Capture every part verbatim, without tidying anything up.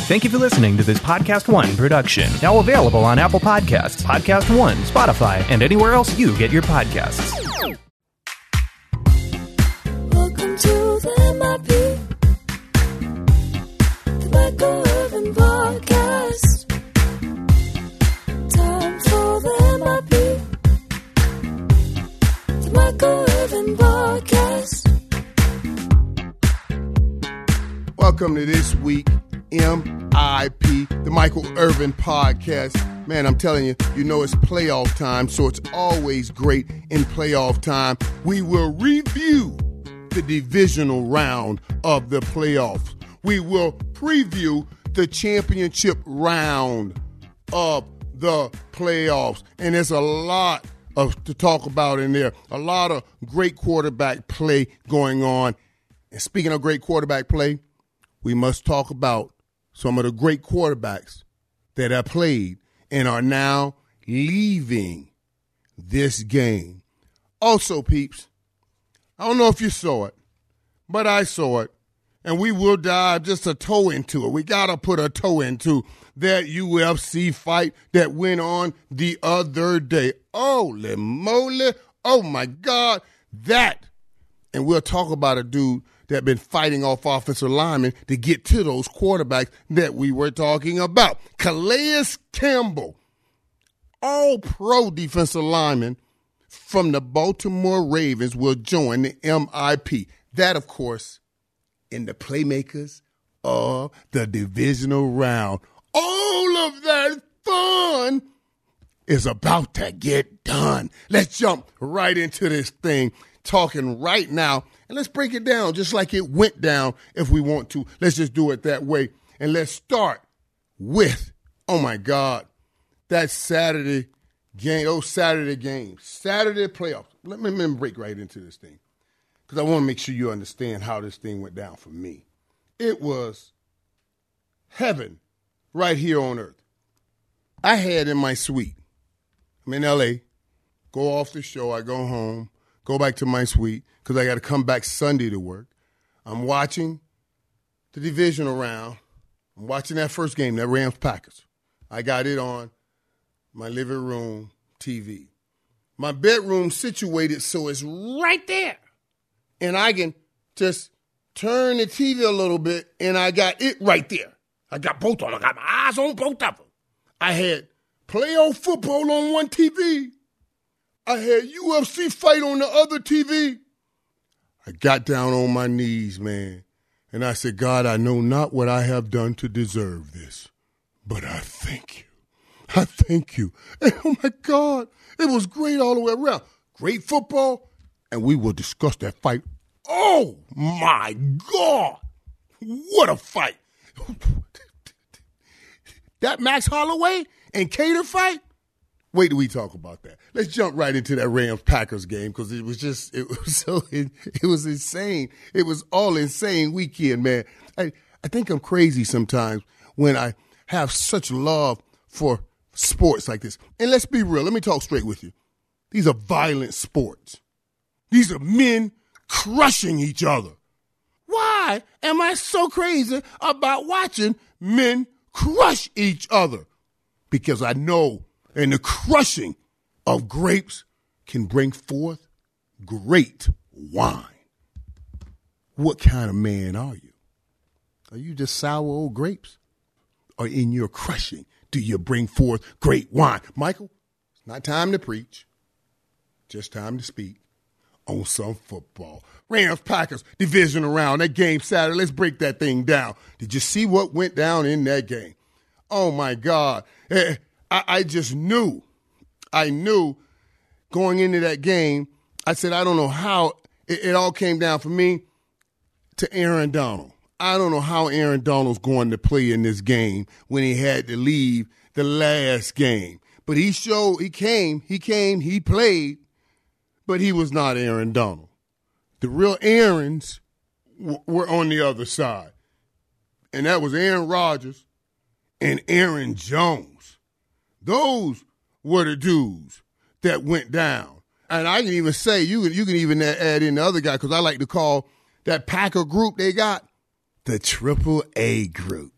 Thank you for listening to this Podcast One production. Now available on Apple Podcasts, Podcast One, Spotify, and anywhere else you get your podcasts. Welcome to the M I P, the Michael Irvin Podcast. Time for the M I P, the Michael Irvin Podcast. Welcome to this week M I P, the Michael Irvin Podcast. Man, I'm telling you, you know it's playoff time, so it's always great in playoff time. We will review the divisional round of the playoffs. We will preview the championship round of the playoffs. And there's a lot of to talk about in there. A lot of great quarterback play going on. And speaking of great quarterback play, we must talk about some of the great quarterbacks that have played and are now leaving this game. Also, peeps, I don't know if you saw it, but I saw it, and we will dive just a toe into it. We got to put a toe into that U F C fight that went on the other day. Holy moly, oh my God, that. And we'll talk about a dude that been fighting off offensive linemen to get to those quarterbacks that we were talking about. Calais Campbell, all-pro defensive lineman from the Baltimore Ravens, will join the M I P. That, of course, in the playmakers of the divisional round. All of that fun is about to get done. Let's jump right into this thing, talking right now. And let's break it down just like it went down if we want to. Let's just do it that way. And let's start with, oh, my God, that Saturday game, those Saturday games, Saturday playoffs. Let me, let me break right into this thing because I want to make sure you understand how this thing went down for me. It was heaven right here on earth. I had in my suite, I'm in L A, go off the show, I go home, go back to my suite because I got to come back Sunday to work. I'm watching the divisional round. I'm watching that first game, that Rams-Packers. I got it on my living room T V. My bedroom situated so it's right there. And I can just turn the T V a little bit, and I got it right there. I got both of them. I got my eyes on both of them. I had playoff football on one T V. I had U F C fight on the other T V. I got down on my knees, man, and I said, God, I know not what I have done to deserve this, but I thank you. I thank you. And oh, my God, it was great all the way around. Great football, and we will discuss that fight. Oh, my God, what a fight. That Max Holloway and Cater fight? Wait till we talk about that. Let's jump right into that Rams-Packers game because it was just, it was so, it was insane. It was all insane weekend, man. I, I think I'm crazy sometimes when I have such love for sports like this. And let's be real. Let me talk straight with you. These are violent sports. These are men crushing each other. Why am I so crazy about watching men crush each other? Because I know and the crushing of grapes can bring forth great wine. What kind of man are you? Are you just sour old grapes? Or in your crushing, do you bring forth great wine? Michael, it's not time to preach. Just time to speak on some football. Rams-Packers, divisional round, that game Saturday. Let's break that thing down. Did you see what went down in that game? Oh, my God. I, I just knew, I knew going into that game, I said, I don't know how it, it all came down for me to Aaron Donald. I don't know how Aaron Donald's going to play in this game when he had to leave the last game. But he showed, he came, he came, he played, but he was not Aaron Donald. The real Aarons w- were on the other side. And that was Aaron Rodgers and Aaron Jones. Those were the dudes that went down. And I can even say, you can, you can even add in the other guy, because I like to call that Packer group they got the Triple A group.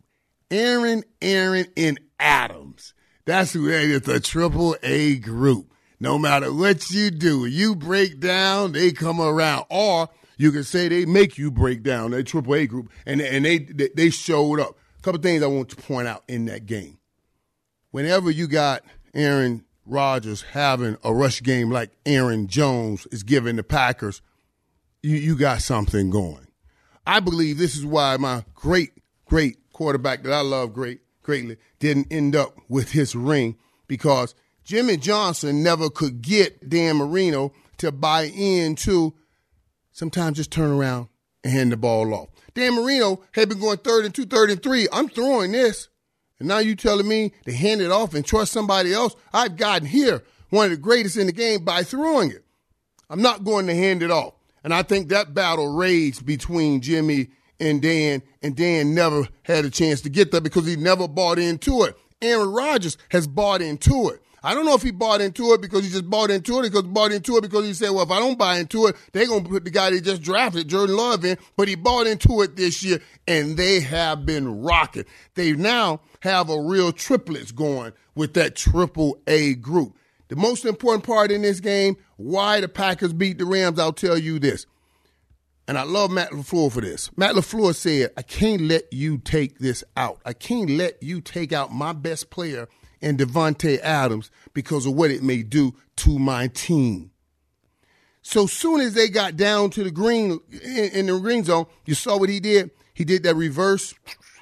Aaron, Aaron, and Adams. That's who that is, a triple A group. No matter what you do, you break down, they come around. Or you can say they make you break down, that triple A group, and, and they, they showed up. A couple things I want to point out in that game. Whenever you got Aaron Rodgers having a rush game like Aaron Jones is giving the Packers, you, you got something going. I believe this is why my great, great quarterback that I love great, greatly didn't end up with his ring, because Jimmy Johnson never could get Dan Marino to buy into sometimes just turn around and hand the ball off. Dan Marino had been going third and two, third and three. I'm throwing this. And now you telling me to hand it off and trust somebody else? I've gotten here, one of the greatest in the game, by throwing it. I'm not going to hand it off. And I think that battle raged between Jimmy and Dan, and Dan never had a chance to get there because he never bought into it. Aaron Rodgers has bought into it. I don't know if he bought into it because he just bought into it, because he bought into it because he said, well, if I don't buy into it, they're going to put the guy they just drafted, Jordan Love, in. But he bought into it this year, and they have been rocking. They now have a real triplets going with that triple A group. The most important part in this game, why the Packers beat the Rams, I'll tell you this. And I love Matt LaFleur for this. Matt LaFleur said, I can't let you take this out. I can't let you take out my best player and Devontae Adams because of what it may do to my team. So soon as they got down to the green, in, in the green zone, you saw what he did? He did that reverse,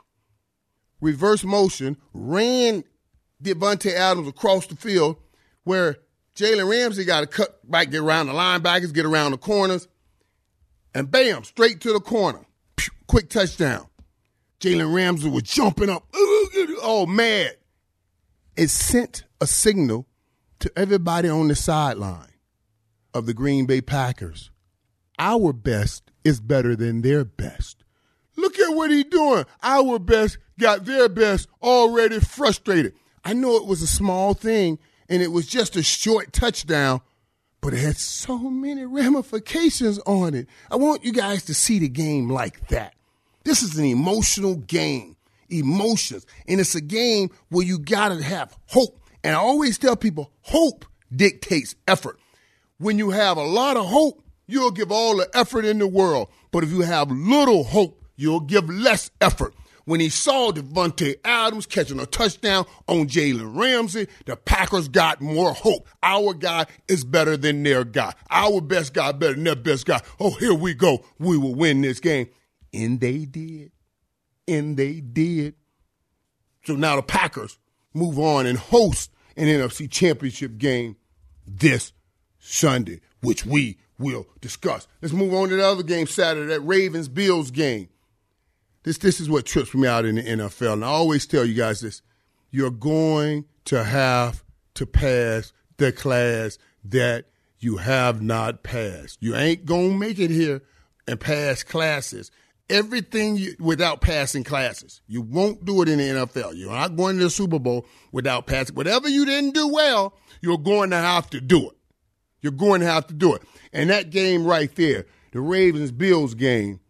reverse motion, ran Devontae Adams across the field, where Jalen Ramsey got to cut back, get around the linebackers, get around the corners, and bam, straight to the corner. Quick touchdown. Jalen Ramsey was jumping up. Oh, mad. It sent a signal to everybody on the sideline of the Green Bay Packers. Our best is better than their best. Look at what he's doing. Our best got their best already frustrated. I know it was a small thing, and it was just a short touchdown, but it had so many ramifications on it. I want you guys to see the game like that. This is an emotional game. Emotions. And it's a game where you got to have hope. And I always tell people, hope dictates effort. When you have a lot of hope, you'll give all the effort in the world. But if you have little hope, you'll give less effort. When he saw Devontae Adams catching a touchdown on Jalen Ramsey, the Packers got more hope. Our guy is better than their guy. Our best guy better than their best guy. Oh, here we go. We will win this game. And they did. And they did. So now the Packers move on and host an N F C Championship game this Sunday, which we will discuss. Let's move on to the other game Saturday, that Ravens-Bills game. This, this is what trips me out in the N F L. And I always tell you guys this. You're going to have to pass the class that you have not passed. You ain't going to make it here and pass classes. Everything you, without passing classes. You won't do it in the N F L. You're not going to the Super Bowl without passing. Whatever you didn't do well, you're going to have to do it. You're going to have to do it. And that game right there, the Ravens-Bills game,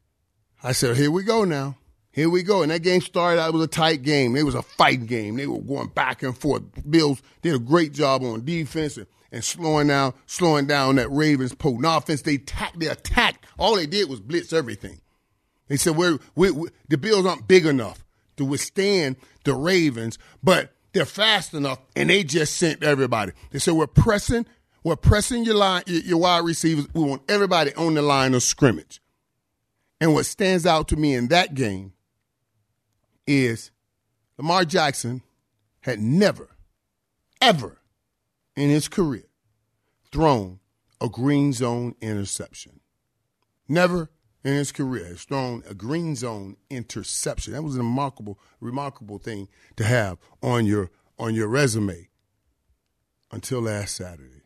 I said, here we go now. Here we go. And that game started out, it was a tight game. It was a fighting game. They were going back and forth. Bills did a great job on defense and, and slowing down, slowing down that Ravens potent offense. They attacked, they attacked. All they did was blitz everything. They said, we're, we, we, the Bills aren't big enough to withstand the Ravens, but they're fast enough, and they just sent everybody. They said, we're pressing, we're pressing your line, your, your wide receivers. We want everybody on the line of scrimmage. And what stands out to me in that game is Lamar Jackson had never, ever in his career thrown a green zone interception. Never in his career has thrown a green zone interception. That was a remarkable, remarkable thing to have on your on your resume until last Saturday.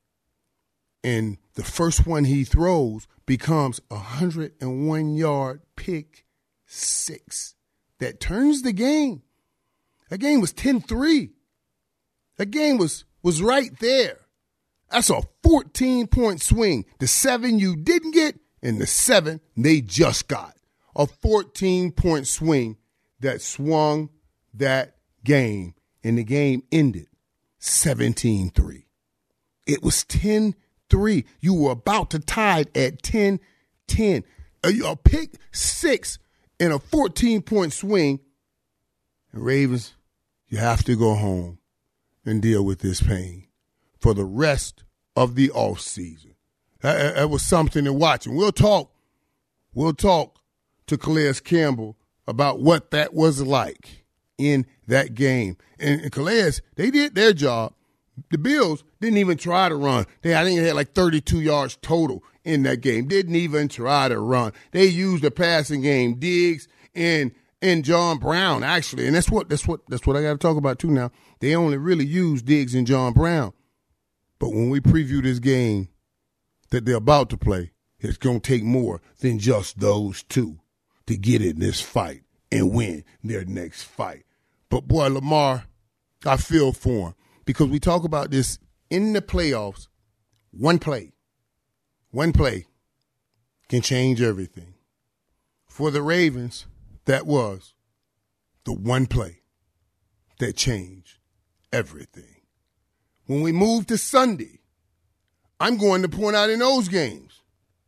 And the first one he throws becomes a one hundred one yard pick six that turns the game. That game was ten three. That game was, was right there. That's a fourteen-point swing. The seven you didn't get and the seven they just got. A fourteen-point swing that swung that game, and the game ended seventeen three. It was ten three. You were about to tie it at ten ten. A, a pick six in a fourteen-point swing. And Ravens, you have to go home and deal with this pain for the rest of the offseason. That, that was something to watch. And we'll talk, we'll talk to Calais Campbell about what that was like in that game. And, and Calais, they did their job. The Bills didn't even try to run. They, I think they had like thirty-two yards total in that game. Didn't even try to run. They used the passing game, Diggs and and John Brown, actually. And that's what that's what that's what I got to talk about too now. They only really used Diggs and John Brown. But when we preview this game that they're about to play, it's going to take more than just those two to get in this fight and win their next fight. But boy, Lamar, I feel for him. Because we talk about this in the playoffs, one play, one play can change everything. For the Ravens, that was the one play that changed everything. When we move to Sunday, I'm going to point out in those games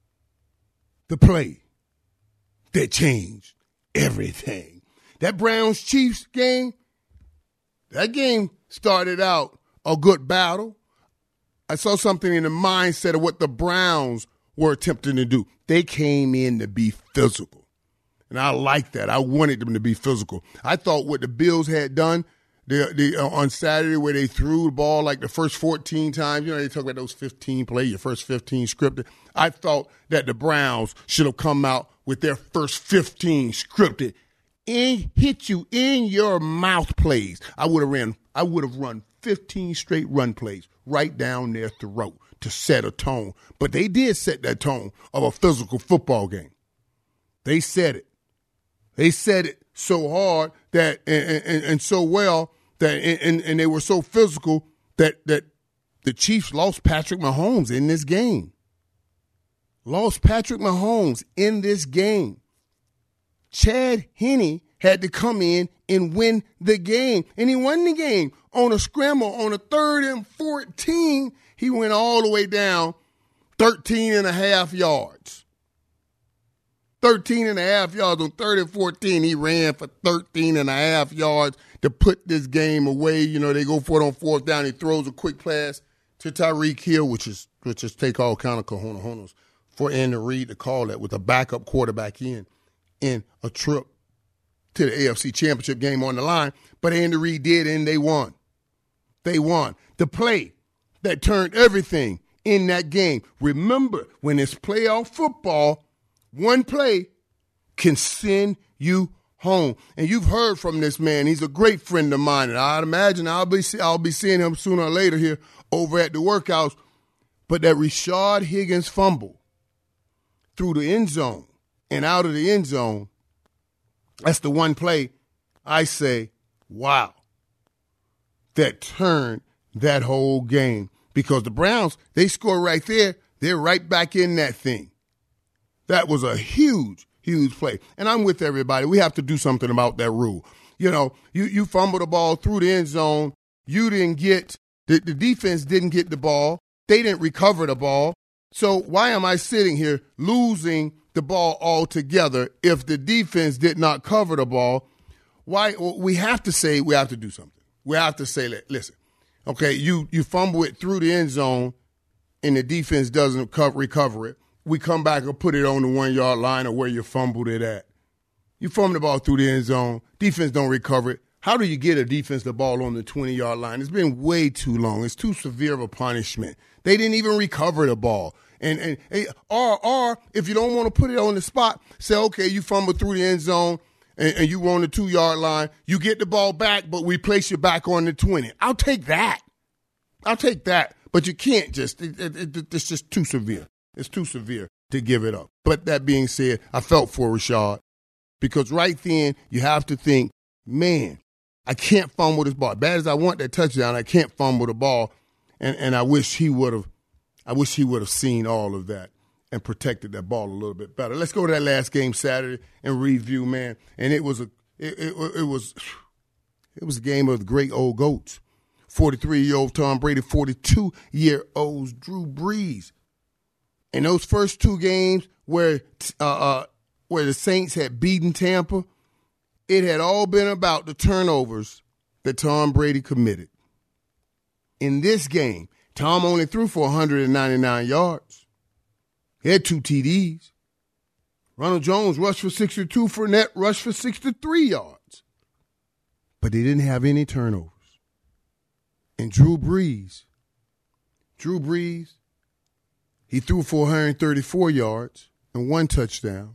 the play that changed everything. That Browns-Chiefs game, that game started out a good battle. I saw something in the mindset of what the Browns were attempting to do. They came in to be physical. And I like that. I wanted them to be physical. I thought what the Bills had done the, the, uh, on Saturday where they threw the ball like the first fourteen times, you know, they talk about those fifteen plays, your first fifteen scripted. I thought that the Browns should have come out with their first fifteen scripted and hit you in your mouth plays. I would have ran I would have run fifteen straight run plays right down their throat to set a tone. But they did set that tone of a physical football game. They said it. They said it so hard that and, and, and so well that and, and they were so physical that that the Chiefs lost Patrick Mahomes in this game. Lost Patrick Mahomes in this game. Chad Henne had to come in and win the game. And he won the game on a scramble on a third and fourteen. He went all the way down thirteen and a half yards. thirteen and a half yards on third and fourteen. He ran for thirteen and a half yards to put this game away. You know, they go for it on fourth down. He throws a quick pass to Tyreek Hill, which is which is take all kind of cojones for Andy Reid to call that with a backup quarterback in in a trip to the A F C Championship game on the line. But Andy Reid did, and they won. They won. The play that turned everything in that game. Remember, when it's playoff football, one play can send you home. And you've heard from this man. He's a great friend of mine. And I'd imagine I'll be, I'll be seeing him sooner or later here over at the workouts. But that Rashard Higgins fumble through the end zone and out of the end zone, that's the one play I say, wow, that turned that whole game. Because the Browns, they score right there, they're right back in that thing. That was a huge, huge play. And I'm with everybody. We have to do something about that rule. You know, you, you fumble the ball through the end zone. You didn't get, the, the defense didn't get the ball. They didn't recover the ball. So why am I sitting here losing the ball altogether if the defense did not cover the ball? Why? Well, we have to say we have to do something. We have to say, listen, okay, you, you fumble it through the end zone and the defense doesn't cover, recover it. We come back and put it on the one-yard line or where you fumbled it at. You fumble the ball through the end zone. Defense don't recover it. How do you get a defense the ball on the twenty-yard line? It's been way too long. It's too severe of a punishment. They didn't even recover the ball. And, and or, or if you don't want to put it on the spot, say, okay, you fumble through the end zone and, and you were on the two-yard line. You get the ball back, but we place you back on the twenty. I'll take that. I'll take that. But you can't just it, – it, it, it's just too severe. It's too severe to give it up. But that being said, I felt for Rashard because right then you have to think, man, I can't fumble this ball. Bad as I want that touchdown, I can't fumble the ball. And and I wish he would have I wish he would have seen all of that and protected that ball a little bit better. Let's go to that last game Saturday and review, man. And it was a it, it, it was it was a game of the great old GOATs. forty-three-year-old Tom Brady, forty-two-year-old Drew Brees. In those first two games where uh, uh, where the Saints had beaten Tampa, it had all been about the turnovers that Tom Brady committed. In this game, Tom only threw for one hundred ninety-nine yards. He had two T Ds. Ronald Jones rushed for sixty-two. Fournette rushed for sixty-three yards. But they didn't have any turnovers. And Drew Brees, Drew Brees, he threw for one hundred thirty-four yards and one touchdown.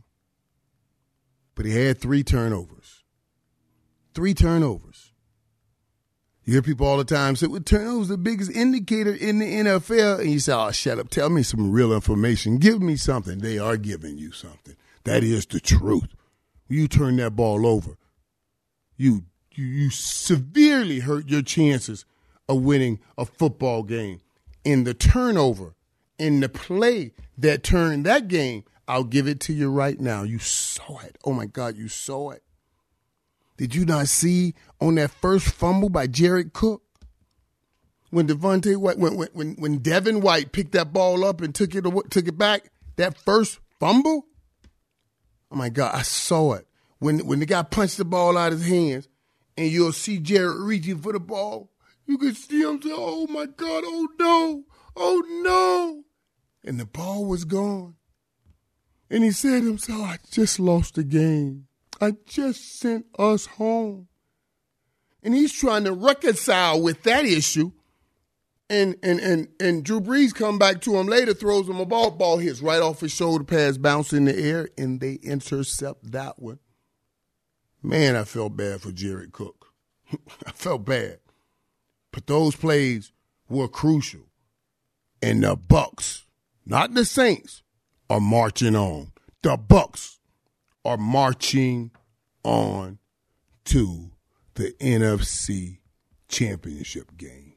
But he had three turnovers. Three turnovers. You hear people all the time say, well, turnovers are the biggest indicator in the N F L. And you say, oh, shut up. Tell me some real information. Give me something. They are giving you something. That is the truth. You turn that ball over, you you, you severely hurt your chances of winning a football game. In the turnover, in the play that turned that game, I'll give it to you right now. You saw it. Oh, my God, you saw it. Did you not see on that first fumble by Jared Cook? When Devontae White, when when when Devin White picked that ball up and took it took it back, that first fumble? Oh, my God, I saw it. When when the guy punched the ball out of his hands and you'll see Jared reaching for the ball, you can see him say, oh, my God, oh, no, oh, no. And the ball was gone. And he said to himself, I just lost the game. I just sent us home. And he's trying to reconcile with that issue. And and and and Drew Brees come back to him later, throws him a ball, ball hits right off his shoulder pads, bounce in the air, and they intercept that one. Man, I felt bad for Jared Cook. I felt bad. But those plays were crucial. And the Bucs, not the Saints, are marching on. The Bucs are marching on to the N F C Championship game.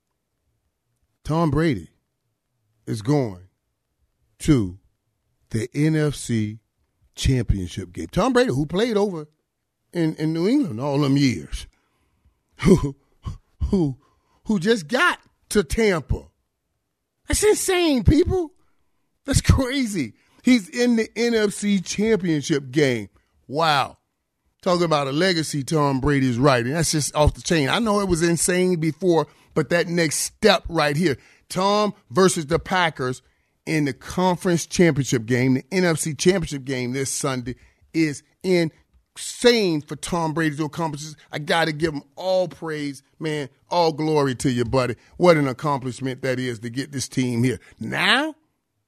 Tom Brady is going to the N F C Championship game. Tom Brady, who played over in, in New England all them years, who, who, who just got to Tampa. That's insane, people. That's crazy. He's in the N F C Championship game. Wow. Talking about a legacy Tom Brady's writing. That's just off the chain. I know it was insane before, but that next step right here, Tom versus the Packers in the conference championship game, the N F C Championship game this Sunday, is insane for Tom Brady to accomplish this. I got to give him all praise, man, all glory to you, buddy. What an accomplishment that is to get this team here. Now,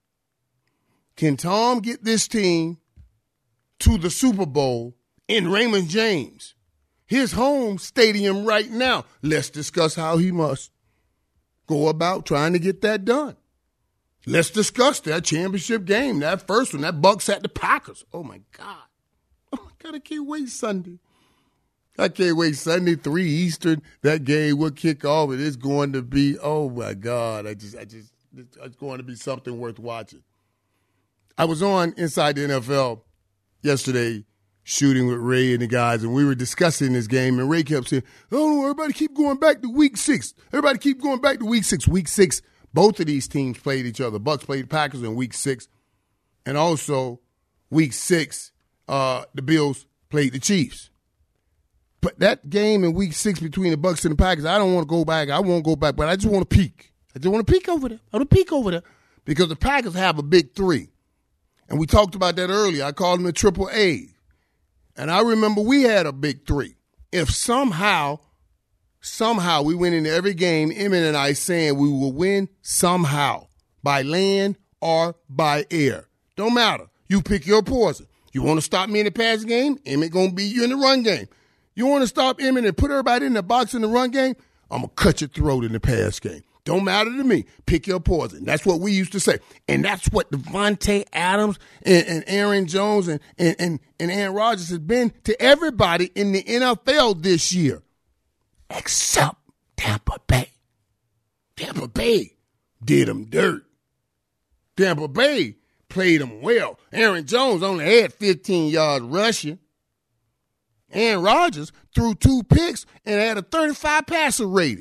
can Tom get this team to the Super Bowl in Raymond James, his home stadium right now? Let's discuss how he must go about trying to get that done. Let's discuss that championship game, that first one, that Bucs at the Packers. Oh, my God. Oh, my God, I can't wait Sunday. I can't wait Sunday, three Eastern. That game will kick off, and it's going to be, oh, my God, I just, I just, it's going to be something worth watching. I was on Inside the N F L yesterday shooting with Ray and the guys, and we were discussing this game, and Ray kept saying, oh, everybody keep going back to week six. Everybody keep going back to week six. Week six, both of these teams played each other. Bucs played the Packers in week six, and also week six, uh, the Bills played the Chiefs. But that game in week six between the Bucs and the Packers, I don't want to go back. I won't go back, but I just want to peek. I just want to peek over there. I want to peek over there because the Packers have a big three. And we talked about that earlier. I called them the triple A. And I remember we had a big three. If somehow, somehow we went into every game, Emmett and I saying we will win somehow, by land or by air. Don't matter. You pick your poison. You want to stop me in the pass game? Emmett going to beat you in the run game. You want to stop Emmett and put everybody in the box in the run game? I'm going to cut your throat in the pass game. Don't matter to me. Pick your poison. That's what we used to say. And that's what Devontae Adams and, and Aaron Jones and, and, and, and Aaron Rodgers has been to everybody in the N F L this year. Except Tampa Bay. Tampa Bay did them dirt. Tampa Bay played them well. Aaron Jones only had fifteen yards rushing. Aaron Rodgers threw two picks and had a thirty-five passer rating.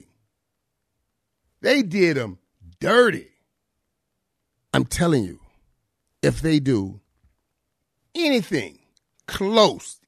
They did him dirty. I'm telling you, if they do anything close,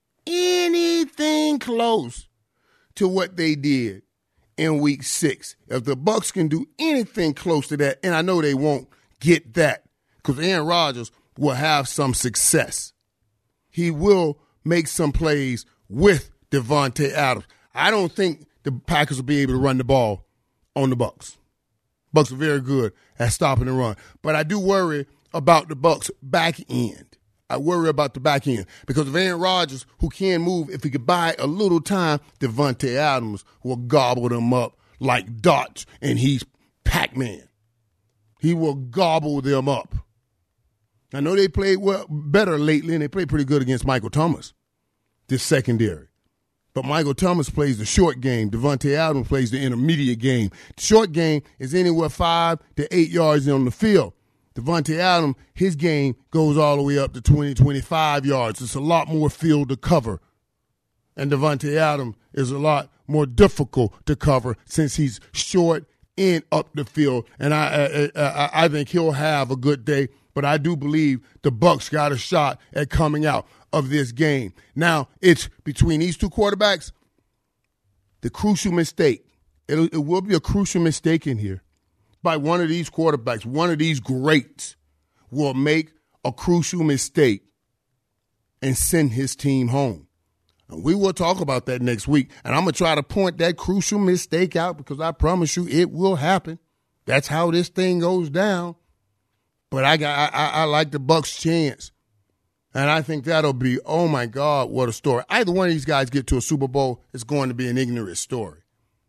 anything close to what they did in week six, if the Bucs can do anything close to that, and I know they won't get that because Aaron Rodgers will have some success. He will make some plays with Devontae Adams. I don't think the Packers will be able to run the ball on the Bucs. Bucs are very good at stopping the run. But I do worry about the Bucs back end. I worry about the back end because of Aaron Rodgers, who can move, if he could buy a little time, Devontae Adams will gobble them up like dots, and he's Pac-Man. He will gobble them up. I know they played well better lately, and they played pretty good against Michael Thomas, this secondary. But Michael Thomas plays the short game. Devontae Adams plays the intermediate game. The short game is anywhere five to eight yards on the field. Devontae Adams, his game goes all the way up to twenty, twenty-five yards. It's a lot more field to cover. And Devontae Adams is a lot more difficult to cover since he's short and up the field. And I, I, I, I think he'll have a good day. But I do believe the Bucs got a shot at coming out of this game. Now, it's between these two quarterbacks, the crucial mistake. It'll, it will be a crucial mistake in here by one of these quarterbacks. One of these greats will make a crucial mistake and send his team home. And we will talk about that next week. And I'm going to try to point that crucial mistake out because I promise you it will happen. That's how this thing goes down. But I got I, I like the Bucs' chance. And I think that'll be, oh, my God, what a story. Either one of these guys get to a Super Bowl, it's going to be an ignorant story.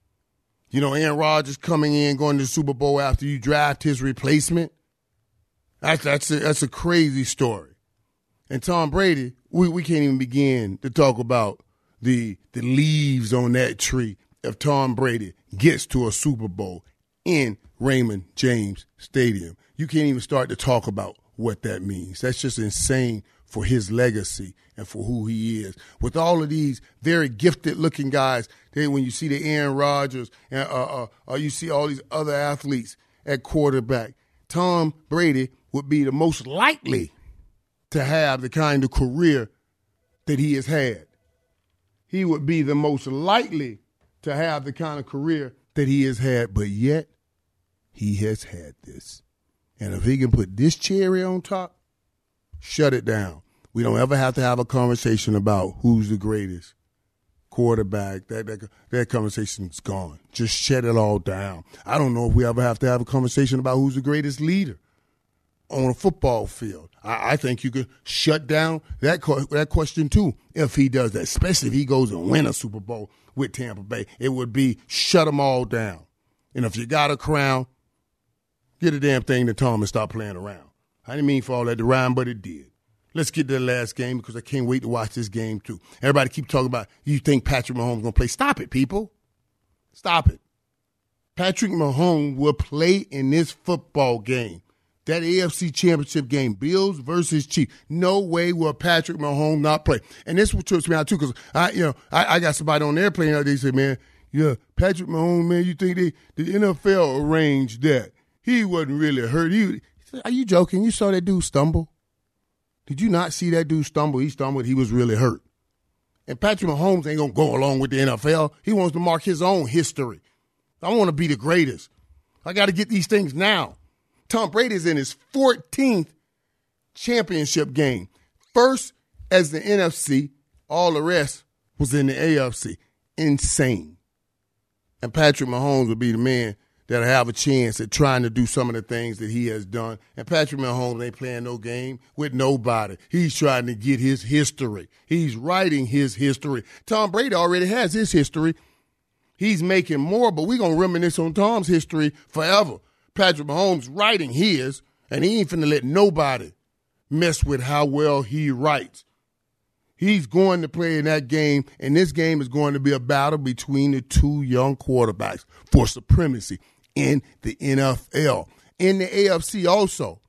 You know, Aaron Rodgers coming in, going to the Super Bowl after you draft his replacement. That's that's a, that's a crazy story. And Tom Brady, we, we can't even begin to talk about the the leaves on that tree if Tom Brady gets to a Super Bowl in Raymond James Stadium. You can't even start to talk about what that means. That's just insane for his legacy and for who he is. With all of these very gifted-looking guys, they, when you see the Aaron Rodgers and uh, uh, or you see all these other athletes at quarterback, Tom Brady would be the most likely to have the kind of career that he has had. He would be the most likely to have the kind of career that he has had, but yet he has had this. And if he can put this cherry on top, shut it down. We don't ever have to have a conversation about who's the greatest quarterback. That that, that conversation's gone. Just shut it all down. I don't know if we ever have to have a conversation about who's the greatest leader on a football field. I, I think you could shut down that that question too if he does that, especially if he goes and win a Super Bowl with Tampa Bay. It would be shut them all down. And if you got a crown, get a damn thing to Tom and stop playing around. I didn't mean for all that to rhyme, but it did. Let's get to the last game because I can't wait to watch this game too. Everybody keep talking about, you think Patrick Mahomes going to play. Stop it, people. Stop it. Patrick Mahomes will play in this football game. That A F C Championship game, Bills versus Chiefs. No way will Patrick Mahomes not play. And this what trips me out too because I, you know, I, I got somebody on there playing out there. They say, man, yeah, Patrick Mahomes, man, you think they, the N F L arranged that? He wasn't really hurt. He, he said, are you joking? You saw that dude stumble? Did you not see that dude stumble? He stumbled. He was really hurt. And Patrick Mahomes ain't going to go along with the N F L. He wants to mark his own history. I want to be the greatest. I got to get these things now. Tom Brady's in his fourteenth championship game. First as the N F C, all the rest was in the A F C. Insane. And Patrick Mahomes would be the man that'll have a chance at trying to do some of the things that he has done. And Patrick Mahomes ain't playing no game with nobody. He's trying to get his history. He's writing his history. Tom Brady already has his history. He's making more, but we're going to reminisce on Tom's history forever. Patrick Mahomes writing his, and he ain't finna let nobody mess with how well he writes. He's going to play in that game, and this game is going to be a battle between the two young quarterbacks for supremacy in the N F L. In the A F C also,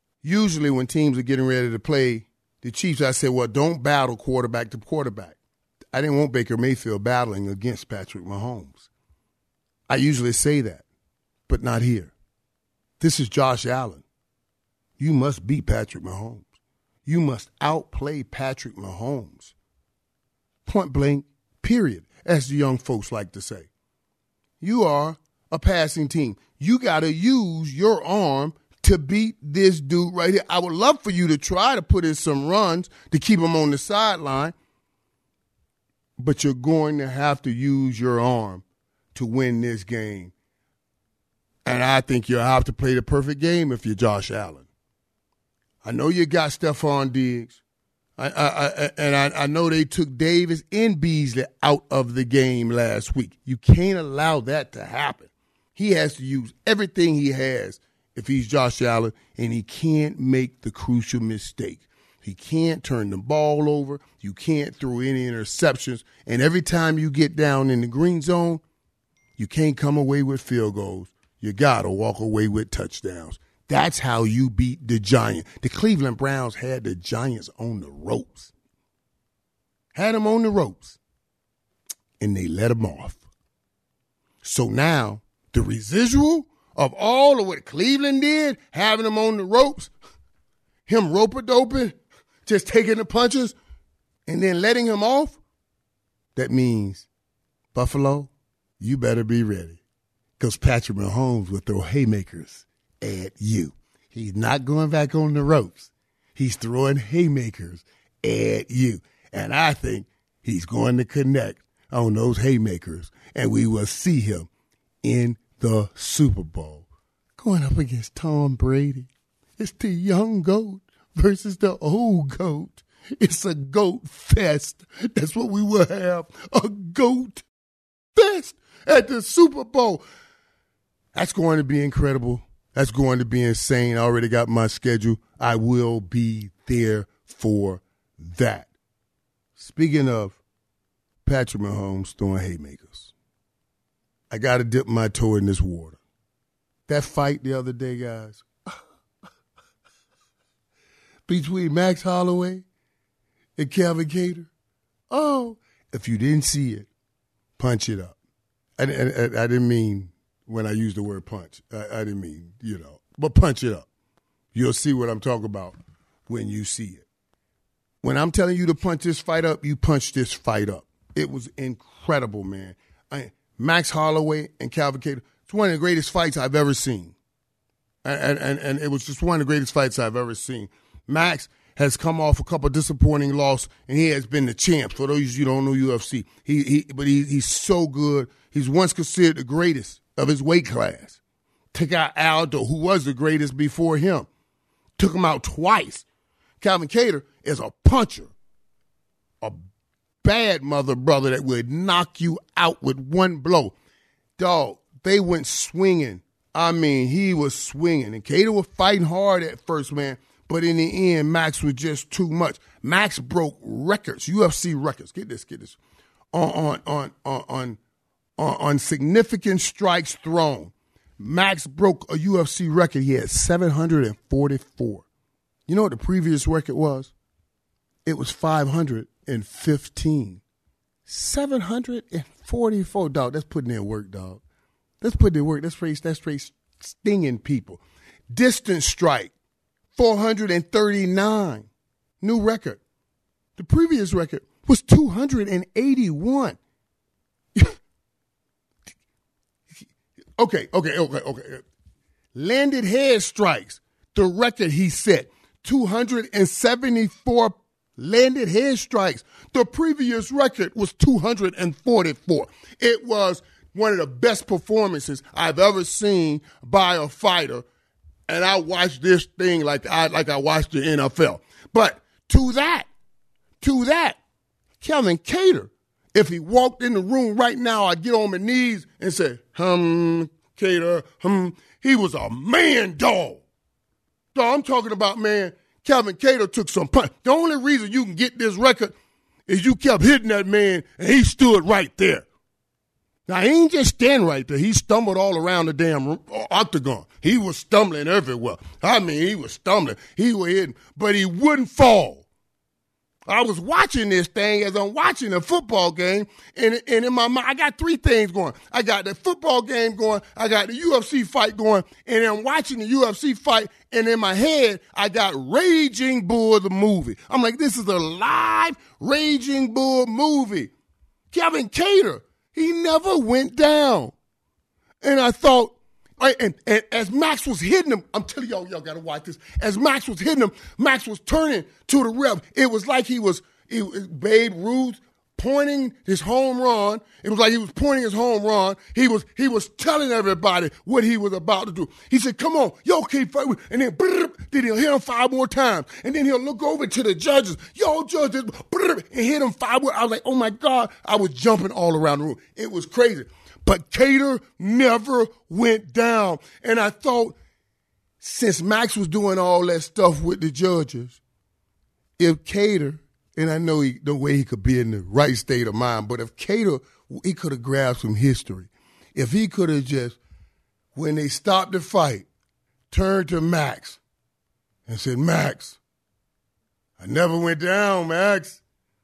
usually when teams are getting ready to play the Chiefs, I say, well, don't battle quarterback to quarterback. I didn't want Baker Mayfield battling against Patrick Mahomes. I usually say that, but not here. This is Josh Allen. You must beat Patrick Mahomes. You must outplay Patrick Mahomes. Point blank, period, as the young folks like to say. You are a passing team. You got to use your arm to beat this dude right here. I would love for you to try to put in some runs to keep him on the sideline, but you're going to have to use your arm to win this game. And I think you'll have to play the perfect game if you're Josh Allen. I know you got Stephon Diggs. I, I, I, and I, I know they took Davis and Beasley out of the game last week. You can't allow that to happen. He has to use everything he has if he's Josh Allen, and he can't make the crucial mistake. He can't turn the ball over. You can't throw any interceptions. And every time you get down in the green zone, you can't come away with field goals. You got to walk away with touchdowns. That's how you beat the Giants. The Cleveland Browns had the Giants on the ropes. Had them on the ropes. And they let them off. So now, the residual of all of what Cleveland did, having them on the ropes, him rope-a-doping, just taking the punches, and then letting him off, that means, Buffalo, you better be ready. Because Patrick Mahomes will throw haymakers at you. He's not going back on the ropes. He's throwing haymakers at you. And I think he's going to connect on those haymakers, and we will see him in the Super Bowl going up against Tom Brady. It's the young GOAT versus the old GOAT. It's a GOAT fest. That's what we will have, a GOAT fest at the Super Bowl. That's going to be incredible. That's going to be insane. I already got my schedule. I will be there for that. Speaking of Patrick Mahomes throwing haymakers, I got to dip my toe in this water. That fight the other day, guys, between Max Holloway and Calvin Kattar. Oh, if you didn't see it, punch it up. I, I, I didn't mean when I used the word punch. I, I didn't mean, you know, but punch it up. You'll see what I'm talking about when you see it. When I'm telling you to punch this fight up, you punch this fight up. It was incredible, man. I, Max Holloway and Calvin Kattar, it's one of the greatest fights I've ever seen. And, and, and it was just one of the greatest fights I've ever seen. Max has come off a couple of disappointing losses, and he has been the champ. For those of you who don't know U F C, he, he but he, he's so good. He's once considered the greatest of his weight class. Took out Aldo, who was the greatest before him. Took him out twice. Calvin Kattar is a puncher, a bad mother brother that would knock you out with one blow. Dog, they went swinging. I mean, he was swinging. And Kattar was fighting hard at first, man. But in the end, Max was just too much. Max broke records, U F C records. Get this, get this. On on on on on, on significant strikes thrown. Max broke a U F C record. He had seven hundred forty-four. You know what the previous record was? It was five hundred fifteen. seven hundred forty-four, dog. That's putting in work, dog. That's putting in work. That's straight, that's straight stinging people. Distance strike, four hundred thirty-nine. New record. The previous record was two hundred eighty-one. okay, okay, okay, okay. Landed head strikes. The record he set, two hundred seventy-four landed head strikes. The previous record was two hundred forty-four. It was one of the best performances I've ever seen by a fighter, and I watched this thing like I like I watched the N F L. But to that, to that, Calvin Kattar, if he walked in the room right now, I'd get on my knees and say, hum, Kattar, hum. He was a man dog. Dog, I'm talking about, man, Calvin Kattar took some punch. The only reason you can get this record is you kept hitting that man, and he stood right there. Now, he ain't just standing right there. He stumbled all around the damn octagon. He was stumbling everywhere. I mean, he was stumbling. He was hitting, but he wouldn't fall. I was watching this thing as I'm watching a football game, and, and in my mind, I got three things going. I got the football game going, I got the U F C fight going, and I'm watching the U F C fight, and in my head, I got Raging Bull, the movie. I'm like, this is a live Raging Bull movie. Kevin Cater, he never went down. And I thought, and, and as Max was hitting him, I'm telling y'all, y'all got to watch this. As Max was hitting him, Max was turning to the ref. It was like he was, he was Babe Ruth pointing his home run. It was like he was pointing his home run. He was he was telling everybody what he was about to do. He said, come on, y'all keep fighting. And then, then he'll hit him five more times. And then he'll look over to the judges. Yo, judges, and hit him five more. I was like, oh, my God. I was jumping all around the room. It was crazy. But Cater never went down. And I thought, since Max was doing all that stuff with the judges, if Cater, and I know he, the way he could be in the right state of mind, but if Cater, he could have grabbed some history. If he could have just, when they stopped the fight, turned to Max and said, Max, I never went down, Max.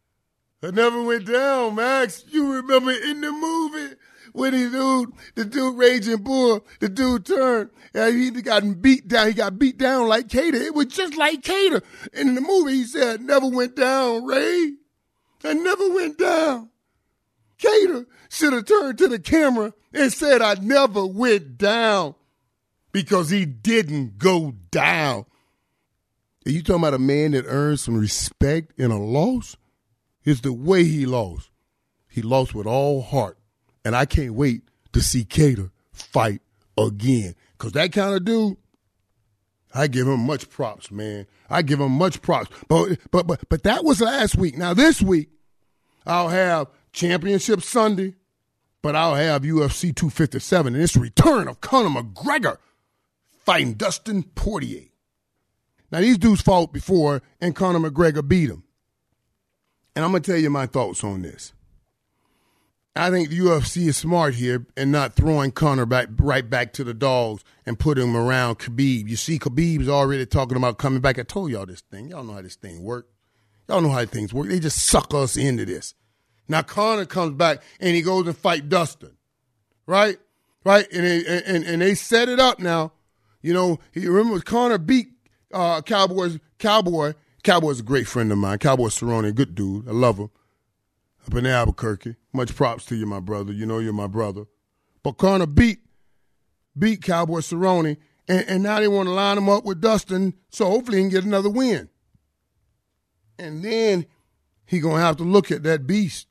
I never went down, Max. You remember in the movie? When the dude, the dude Raging Bull, the dude turned, and he got beat down. He got beat down like Cater. It was just like Cater. And in the movie, he said, never went down, Ray. I never went down. Cater should have turned to the camera and said, I never went down, because he didn't go down. Are you talking about a man that earned some respect in a loss? It's the way he lost. He lost with all heart. And I can't wait to see Cater fight again. Because that kind of dude, I give him much props, man. I give him much props. But but but but that was last week. Now this week, I'll have Championship Sunday, but I'll have U F C two fifty-seven. And it's the return of Conor McGregor fighting Dustin Poirier. Now these dudes fought before, and Conor McGregor beat him. And I'm going to tell you my thoughts on this. I think the U F C is smart here and not throwing Conor back right back to the dogs and putting him around Khabib. You see, Khabib's already talking about coming back. I told y'all this thing. Y'all know how this thing works. Y'all know how things work. They just suck us into this. Now Conor comes back and he goes and fight Dustin, right? Right? And they, and, and they set it up now. You know, he remember Conor beat uh, Cowboys. Cowboy. Cowboy's a great friend of mine. Cowboy Cerrone, good dude. I love him. Up in Albuquerque. Much props to you, my brother. You know you're my brother. But Conor beat beat Cowboy Cerrone, and, and now they want to line him up with Dustin, so hopefully he can get another win. And then he going to have to look at that beast.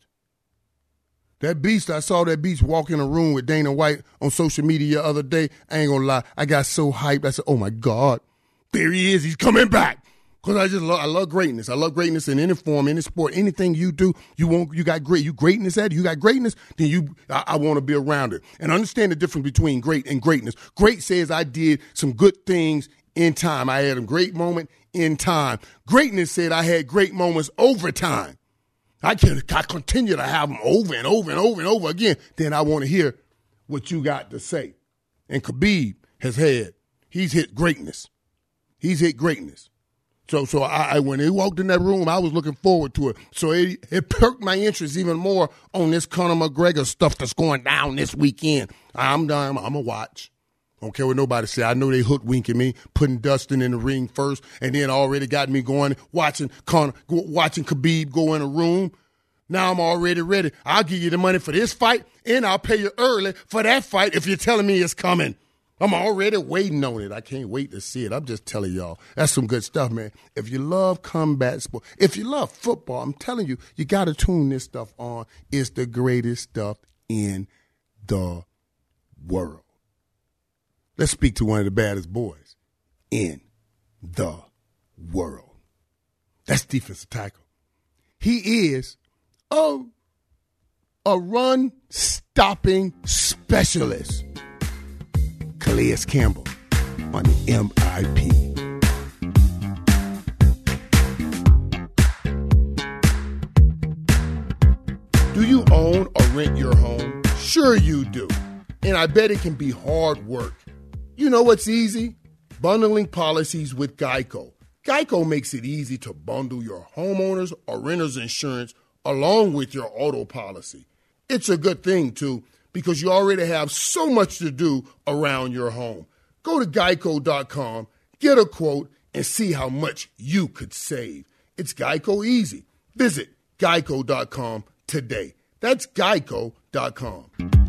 That beast, I saw that beast walk in a room with Dana White on social media the other day. I ain't going to lie. I got so hyped. I said, oh, my God. There he is. He's coming back. Because I just love, I love greatness. I love greatness in any form, any sport, anything you do. You want, you got great, you greatness at it. You got greatness, then you, I, I want to be around it. And understand the difference between great and greatness. Great says I did some good things in time. I had a great moment in time. Greatness said I had great moments over time. I can, I continue to have them over and over and over and over again. Then I want to hear what you got to say. And Khabib has had, he's hit greatness. He's hit greatness. So, so I, I when he walked in that room, I was looking forward to it. So it, it perked my interest even more on this Conor McGregor stuff that's going down this weekend. I'm done. I'm gonna watch. Don't care what nobody say. I know they hoodwinking me, putting Dustin in the ring first, and then already got me going watching Conor, watching Khabib go in a room. Now I'm already ready. I'll give you the money for this fight, and I'll pay you early for that fight if you're telling me it's coming. I'm already waiting on it. I can't wait to see it. I'm just telling y'all. That's some good stuff, man. If you love combat sport, if you love football, I'm telling you, you got to tune this stuff on. It's the greatest stuff in the world. Let's speak to one of the baddest boys in the world. That's defensive tackle. He is a, a run-stopping specialist. Calais Campbell on the M I P. Do you own or rent your home? Sure you do. And I bet it can be hard work. You know what's easy? Bundling policies with Geico. Geico makes it easy to bundle your homeowners or renters insurance along with your auto policy. It's a good thing, too, because you already have so much to do around your home. Go to geico dot com, get a quote, and see how much you could save. It's Geico easy. Visit geico dot com today. That's geico dot com.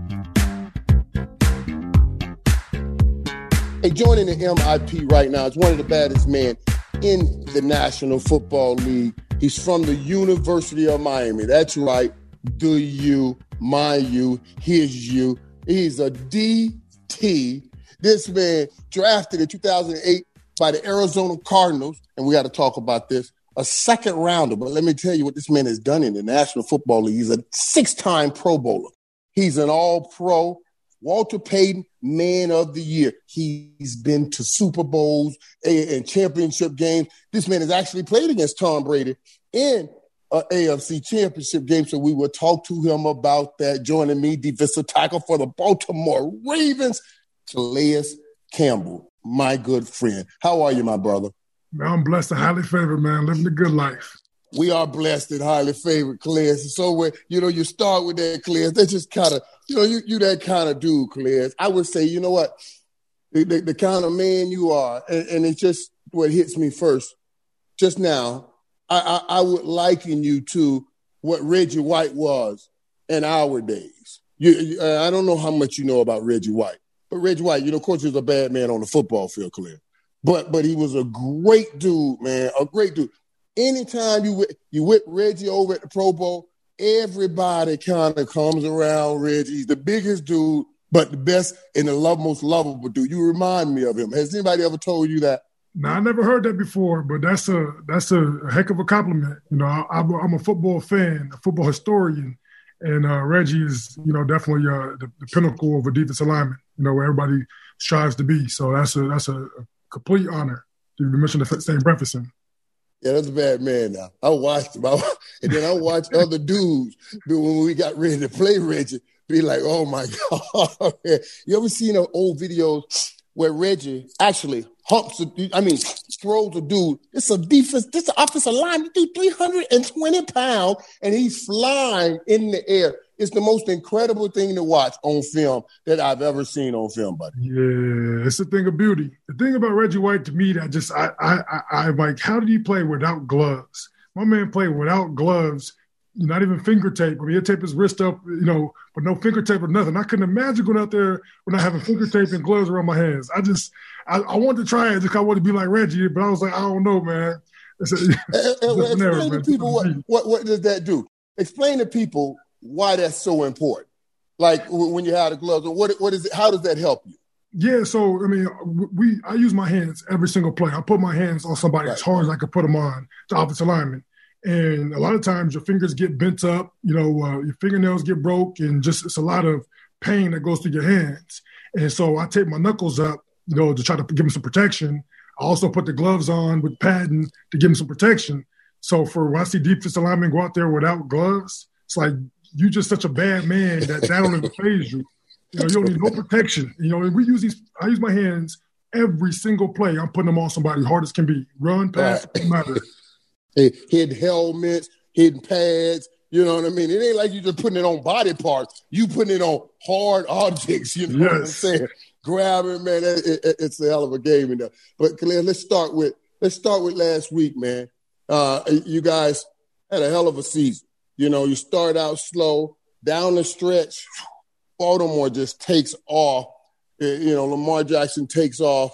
Hey, joining the M I P right now is one of the baddest men in the National Football League. He's from the University of Miami. That's right. The U, my U, his U. He's a D T. This man drafted in two thousand eight by the Arizona Cardinals, and we got to talk about this, a second rounder. But let me tell you what this man has done in the National Football League. He's a six-time Pro Bowler. He's an all-pro. Walter Payton, Man of the Year. He's been to Super Bowls and championship games. This man has actually played against Tom Brady in an A F C championship game, so we will talk to him about that. Joining me, defensive tackle for the Baltimore Ravens, Calais Campbell, my good friend. How are you, my brother? Man, I'm blessed and highly favored, man, living the good life. We are blessed and highly favored, Calais. So, when, you know, you start with that, Calais, they just kind of, you know, you you that kind of dude, Calais. I would say, you know what, the, the, the kind of man you are, and, and it's just what hits me first. Just now, I, I, I would liken you to what Reggie White was in our days. You, you, I don't know how much you know about Reggie White, but Reggie White, you know, of course, he was a bad man on the football field, Calais. But, but he was a great dude, man, a great dude. Anytime you you whip Reggie over at the Pro Bowl, everybody kind of comes around Reggie. He's the biggest dude, but the best and the love, most lovable dude. You remind me of him. Has anybody ever told you that? No, I never heard that before, but that's a that's a heck of a compliment. You know, I, I'm a football fan, a football historian, and uh, Reggie is, you know, definitely uh, the, the pinnacle of a defensive lineman, you know, where everybody strives to be. So that's a that's a, a complete honor to be mentioned the same breakfast. Yeah, that's a bad man now. I watched him. I, and then I watched other dudes when we got ready to play Reggie be like, oh, my God. You ever seen those old videos where Reggie actually humps, a, I mean, throws a dude? It's a defense, this is an offensive line, dude, three hundred twenty pounds, and he's flying in the air. It's the most incredible thing to watch on film that I've ever seen on film, buddy. Yeah, it's a thing of beauty. The thing about Reggie White, to me, that just I I I I'm like, how did he play without gloves? My man played without gloves, not even finger tape. I mean, he'd tape his wrist up, you know, but no finger tape or nothing. I couldn't imagine going out there when I having finger tape and gloves around my hands. I just I, I wanted to try it because I wanted to be like Reggie, but I was like, I don't know, man. It's a, it's and, and, explain error, to people what, what what does that do? Explain to people why that's so important. Like when you have the gloves, what what is it? How does that help you? Yeah, so I mean, we I use my hands every single play. I put my hands on somebody right. as hard as I could put them on the offensive lineman. And a lot of times your fingers get bent up, you know, uh, your fingernails get broke, and just it's a lot of pain that goes through your hands. And so I tape my knuckles up, you know, to try to give them some protection. I also put the gloves on with padding to give them some protection. So for when I see defensive linemen go out there without gloves, it's like, you just such a bad man that that don't even faze you. You know, you don't need no protection. You know, and we use these, I use my hands every single play. I'm putting them on somebody hard as can be. Run, pass, right. doesn't matter. Hey, hidden helmets, hidden pads, you know what I mean? It ain't like you just putting it on body parts. You putting it on hard objects, you know yes. what I'm saying? Grabbing, man, it, it, it's a hell of a game in there. But Calais, let's start with let's start with last week, man. Uh, you guys had a hell of a season. You know, you start out slow, down the stretch, Baltimore just takes off. You know, Lamar Jackson takes off.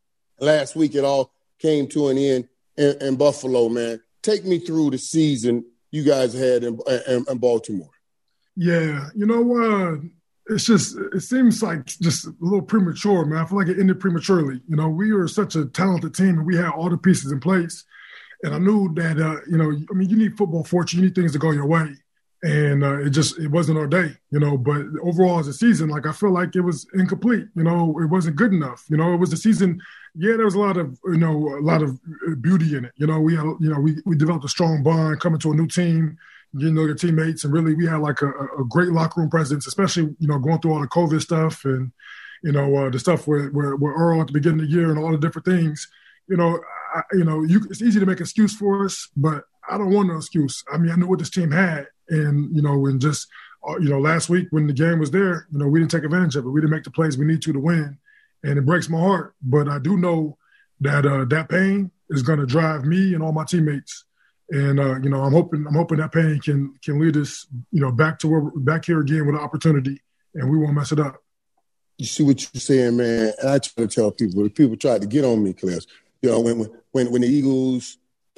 Last week it all came to an end in, in Buffalo, man. Take me through the season you guys had in, in, in Baltimore. Yeah, you know what? Uh, it's just, it seems like just a little premature, man. I feel like it ended prematurely. You know, we were such a talented team and we had all the pieces in place. And I knew that, uh, you know, I mean, you need football fortune. You need things to go your way. And uh, it just, it wasn't our day, you know. But overall as a season, like, I feel like it was incomplete. You know, it wasn't good enough. You know, it was a season, yeah, there was a lot of, you know, a lot of beauty in it. You know, we had, you know, we, we developed a strong bond coming to a new team, you know, your teammates. And really we had like a, a great locker room presence, especially, you know, going through all the COVID stuff and, you know, uh, the stuff where, where, where Earl at the beginning of the year and all the different things. You know, I, you know, you, it's easy to make an excuse for us, but I don't want no excuse. I mean, I knew what this team had, and you know, and just uh, you know, last week when the game was there, you know, we didn't take advantage of it. We didn't make the plays we need to to win, and it breaks my heart. But I do know that uh, that pain is going to drive me and all my teammates. And uh, you know, I'm hoping I'm hoping that pain can can lead us, you know, back to where back here again with an opportunity, and we won't mess it up. You see what you're saying, man. And I try to tell people. People tried to get on me, Cliff. You know, when when when the Eagles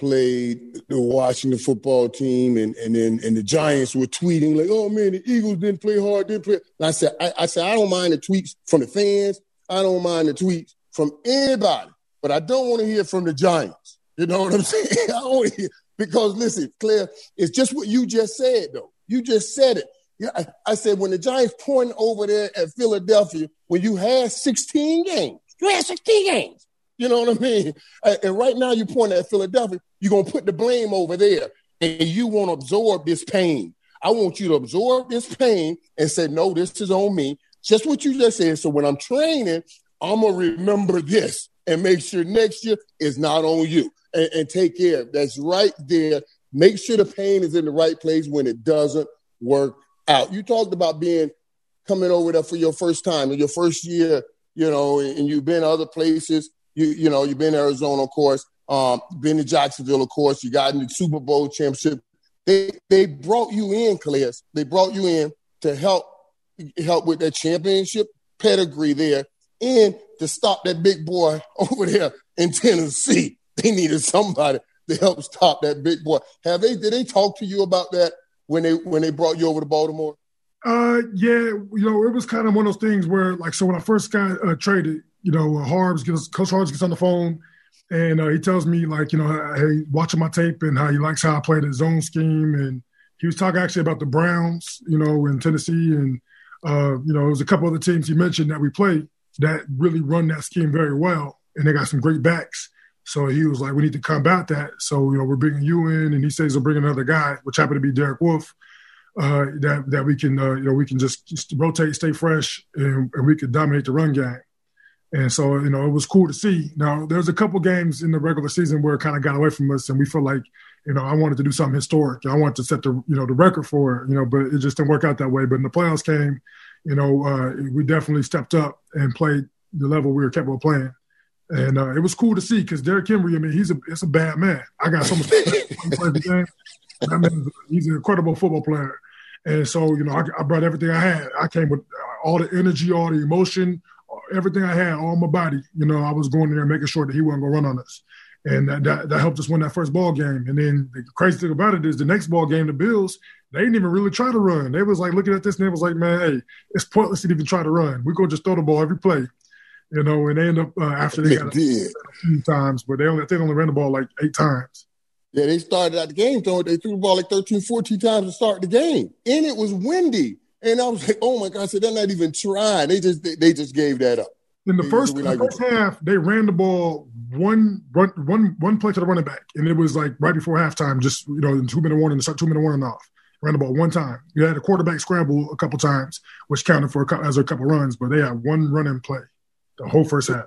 played the Washington football team, and and then and the Giants were tweeting like, "Oh man, the Eagles didn't play hard, didn't play." And I said, I, I said, I don't mind the tweets from the fans. I don't mind the tweets from anybody, but I don't want to hear from the Giants. You know what I'm saying? I don't want to hear. Because, listen, Claire, it's just what you just said, though. You just said it. Yeah, I, I said when the Giants pointing over there at Philadelphia, when you had sixteen games, you had sixteen games. You know what I mean? And right now you're pointing at Philadelphia, you're going to put the blame over there, and you want to absorb this pain. I want you to absorb this pain and say, no, this is on me. Just what you just said. So when I'm training, I'm going to remember this and make sure next year it's not on you. And, and take care. That's right there. Make sure the pain is in the right place when it doesn't work out. You talked about being coming over there for your first time in your first year, you know, and you've been other places. You you know, you've been to Arizona, of course. Um, been to Jacksonville, of course. You got in the Super Bowl championship. They they brought you in, Calais. They brought you in to help help with that championship pedigree there, and to stop that big boy over there in Tennessee. They needed somebody to help stop that big boy. Have they? Did they talk to you about that when they when they brought you over to Baltimore? Uh, yeah, you know, it was kind of one of those things where, like, so when I first got uh, traded, you know, uh, Harbs gets Coach Harbs gets on the phone, and uh, he tells me, like, you know, hey, watching my tape and how he likes how I play the zone scheme, and he was talking actually about the Browns, you know, in Tennessee, and uh, you know, there was a couple other teams he mentioned that we played that really run that scheme very well, and they got some great backs. So he was like, we need to combat that. So, you know, we're bringing you in, and he says we'll bring another guy, which happened to be Derek Wolfe, uh, that that we can, uh, you know, we can just, just rotate, stay fresh, and, and we could dominate the run game. And so, you know, it was cool to see. Now, there's a couple games in the regular season where it kind of got away from us, and we felt like, you know, I wanted to do something historic. I wanted to set the, you know, the record for it, you know, but it just didn't work out that way. But when the playoffs came, you know, uh, we definitely stepped up and played the level we were capable of playing. And uh, it was cool to see because Derrick Henry, I mean, he's a it's a bad man. I got so much game. I mean, he's an incredible football player. And so, you know, I, I brought everything I had. I came with all the energy, all the emotion, everything I had, all my body. You know, I was going there and making sure that he wasn't going to run on us. And that, that, that helped us win that first ball game. And then the crazy thing about it is the next ball game, the Bills, they didn't even really try to run. They was like looking at this and they was like, man, hey, it's pointless to even try to run. We're going to just throw the ball every play. You know, and they end up uh, after they, they got it a few times, but they only they only ran the ball like eight times. Yeah, they started out the game throwing. They threw the ball like thirteen, fourteen times to start the game, and it was windy. And I was like, "Oh my God!" I said, "They're not even trying. They just they, they just gave that up." In the they, first, they in the first half, they ran the ball one run one one play to the running back, and it was like right before halftime. Just you know, two minute warning, two minute warning off. Ran the ball one time. You had a quarterback scramble a couple times, which counted for a, as a couple runs, but they had one running play. The whole first half.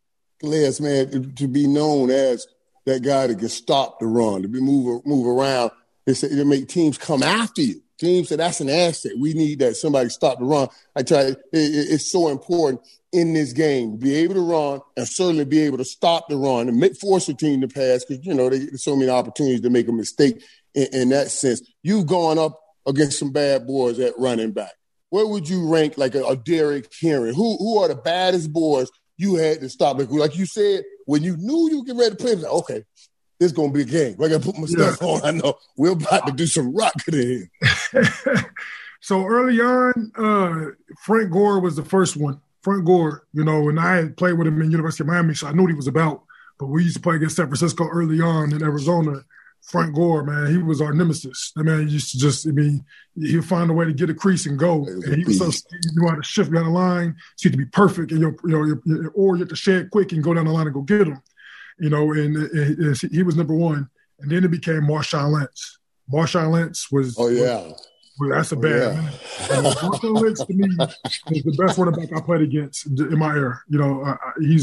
Les, man, to be known as that guy that can stop the run, to be move move around, they say they make teams come after you. Teams say that's an asset. We need that somebody stop the run. I try. It, it, it's so important in this game to be able to run and certainly be able to stop the run and make, force a team to pass because you know they get so many opportunities to make a mistake in, in that sense. You've gone up against some bad boys at running back. Where would you rank like a, a Derrick Henry? Who who are the baddest boys you had to stop? Like, like you said, when you knew you were getting ready to play, it was like, okay, this is going to be a game. I got to put my yeah. stuff on. I know we're about to do some rocking in here. So early on, uh, Frank Gore was the first one. Frank Gore, you know, and I had played with him in University of Miami, so I knew what he was about. But we used to play against San Francisco early on in Arizona. Frank Gore, man, he was our nemesis. That man used to just, I mean, he'll find a way to get a crease and go. And he was so, you know how to shift down the line, so you have to be perfect, and you know, you know, or you have to shed quick and go down the line and go get him. You know, and, and, and he was number one. And then it became Marshawn Lynch. Marshawn Lynch was, oh yeah, was, well, that's a bad oh, yeah. man. And Marshawn Lynch to me is the best running back I played against in my era. You know, uh, he's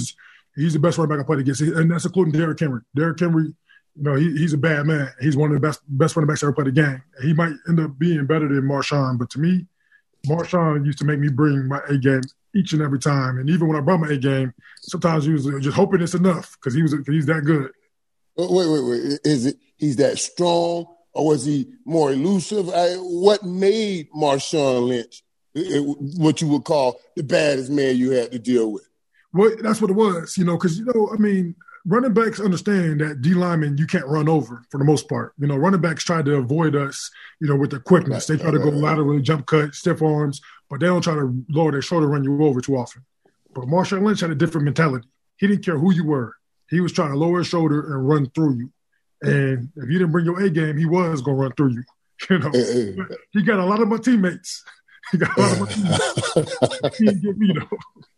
He's the best running back I played against, and that's including Derrick Henry. Derrick Henry, you know, he, he's a bad man. He's one of the best best running backs I ever played the game. He might end up being better than Marshawn, but to me, Marshawn used to make me bring my A game each and every time. And even when I brought my A game, sometimes he was just hoping it's enough because he was cause he's that good. Wait, wait, wait. Is it he's that strong, or was he more elusive? I, what made Marshawn Lynch what you would call the baddest man you had to deal with? Well, that's what it was, you know, because, you know, I mean, running backs understand that D linemen you can't run over for the most part. You know, running backs try to avoid us, you know, with their quickness. Right, they try right, to go right. laterally, jump cut, stiff arms, but they don't try to lower their shoulder, run you over too often. But Marshawn Lynch had a different mentality. He didn't care who you were. He was trying to lower his shoulder and run through you. And if you didn't bring your A game, he was going to run through you. You know, hey, hey. He got a lot of my teammates. He got a lot of my teammates. He didn't get me, though.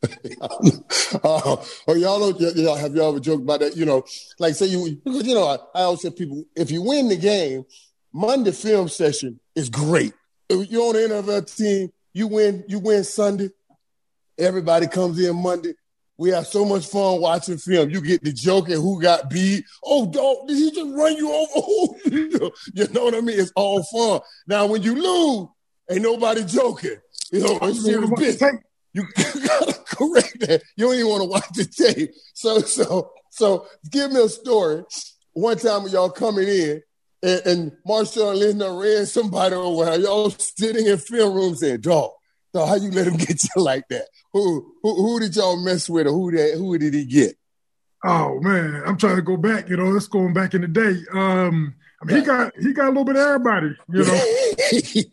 uh, oh, y'all don't, y'all, have y'all ever joked about that? You know, like say you, because, you know, I, I always say people, if you win the game, Monday film session is great. If you're on the N F L team, you win, you win Sunday. Everybody comes in Monday. We have so much fun watching film. You get the joke at who got beat. Oh, dog, did he just run you over? Oh, you know what I mean? It's all fun. Now, when you lose, ain't nobody joking. You know, it's serious business. You gotta correct that. You don't even want to watch the tape. So, so, so, give me a story. One time when y'all coming in, and, and Marshawn Lynch ran somebody over. Y'all sitting in film room saying, "Dog, dog, how you let him get you like that? Who, who, who did y'all mess with, or who did, who did he get?" Oh man, I'm trying to go back. You know, let's going back in the day. Um, I mean, he got he got a little bit of everybody. You know, he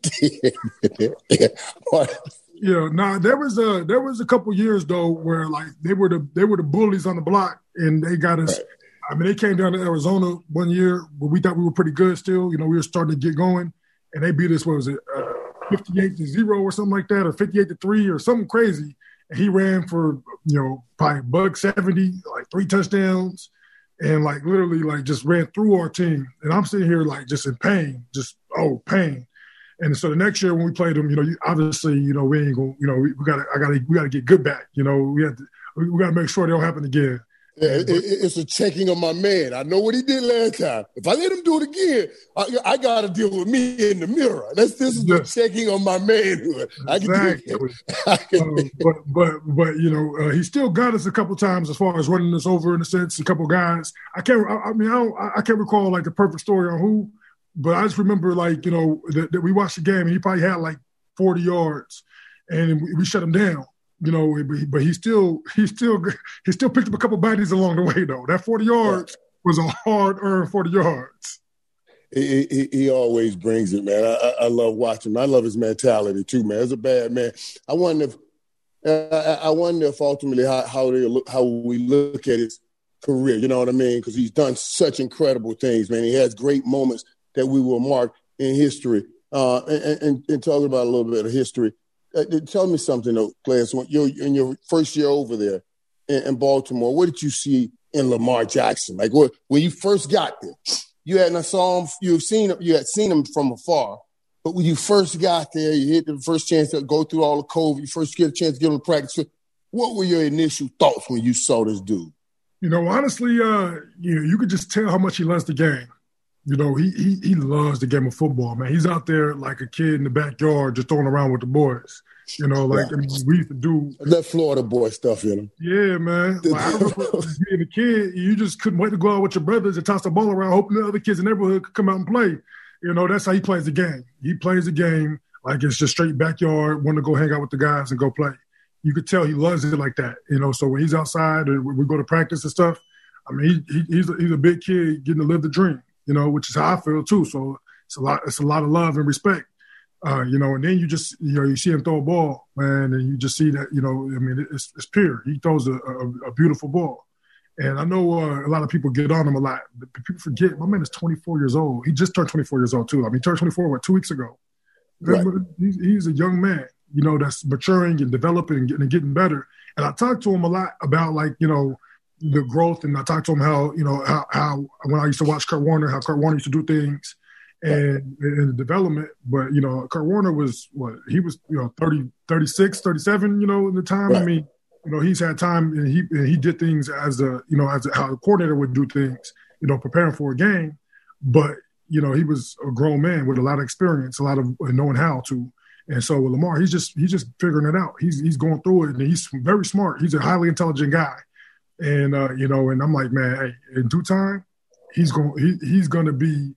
did. Yeah. Yeah, nah, there was a there was a couple years though where like they were the they were the bullies on the block, and they got us. Right. I mean, they came down to Arizona one year where we thought we were pretty good still. You know, we were starting to get going, and they beat us. What was it, uh, fifty-eight to zero or something like that, or fifty-eight to three or something crazy. And he ran for you know probably buck seventy, like three touchdowns, and like literally like just ran through our team. And I'm sitting here like just in pain, just oh pain. And so the next year when we played them, you know, obviously, you know, we ain't going, you know, we, we got to, I got to, we got to get good back. You know, we have to, we got to make sure they don't happen again. Yeah, it, it, it's a checking of my man. I know what he did last time. If I let him do it again, I, I got to deal with me in the mirror. That's this is yes. the checking of my manhood. I can exactly. do it. I can uh, but, but, but, you know, uh, he still got us a couple times as far as running us over in a sense, a couple guys. I can't, I, I mean, I, don't, I can't recall like the perfect story on who. But I just remember, like, you know, that, that we watched the game, and he probably had, like, forty yards, and we, we shut him down, you know. But he, but he still he still, he still picked up a couple bodies along the way, though. That forty yards was a hard-earned forty yards. He, he, he always brings it, man. I, I love watching him. I love his mentality, too, man. He's a bad man. I wonder if uh, I wonder if ultimately how, how, they look, how we look at his career, you know what I mean? Because he's done such incredible things, man. He has great moments that we will mark in history. Uh, and, and, and talking about a little bit of history, uh, tell me something, though, Clarence. When you're in your first year over there in, in Baltimore, what did you see in Lamar Jackson? Like what, when you first got there, you had I saw him, you've seen you had seen him from afar, but when you first got there, you hit the first chance to go through all the COVID, you first get a chance to get him to practice. What were your initial thoughts when you saw this dude? You know, honestly, uh, you know, you could just tell how much he loves the game. You know, he, he he loves the game of football, man. He's out there like a kid in the backyard just throwing around with the boys. You know, like yeah. I mean, we used to do. That Florida boy stuff in him. Yeah, man. Like, I remember being a kid, you just couldn't wait to go out with your brothers and toss the ball around, hoping the other kids in the neighborhood could come out and play. You know, that's how he plays the game. He plays the game like it's just straight backyard, want to go hang out with the guys and go play. You could tell he loves it like that. You know, so when he's outside and we go to practice and stuff, I mean, he, he, he's, a, he's a big kid getting to live the dream. You know, which is how I feel too. So it's a lot. It's a lot of love and respect. Uh, you know, and then you just you know you see him throw a ball, man, and you just see that you know. I mean, it's, it's pure. He throws a, a, a beautiful ball, and I know uh, a lot of people get on him a lot. But people forget my man is twenty-four years old. He just turned twenty-four years old too. I mean, he turned twenty-four what two weeks ago. Right. He's, he's a young man, you know, that's maturing and developing and getting, and getting better. And I talked to him a lot about like you know. the growth, and I talked to him how, you know, how, how when I used to watch Kurt Warner, how Kurt Warner used to do things and in the development. But, you know, Kurt Warner was, what, he was, you know, thirty, thirty-six, thirty-seven, you know, in the time. Right. I mean, you know, he's had time and he and he did things as a, you know, as a, how a coordinator would do things, you know, preparing for a game. But, you know, he was a grown man with a lot of experience, a lot of knowing how to. And so with Lamar, he's just he's just figuring it out. He's he's going through it, and he's very smart. He's a highly intelligent guy. And, uh, you know, and I'm like, man, hey, in due time, he's going he, he's going to be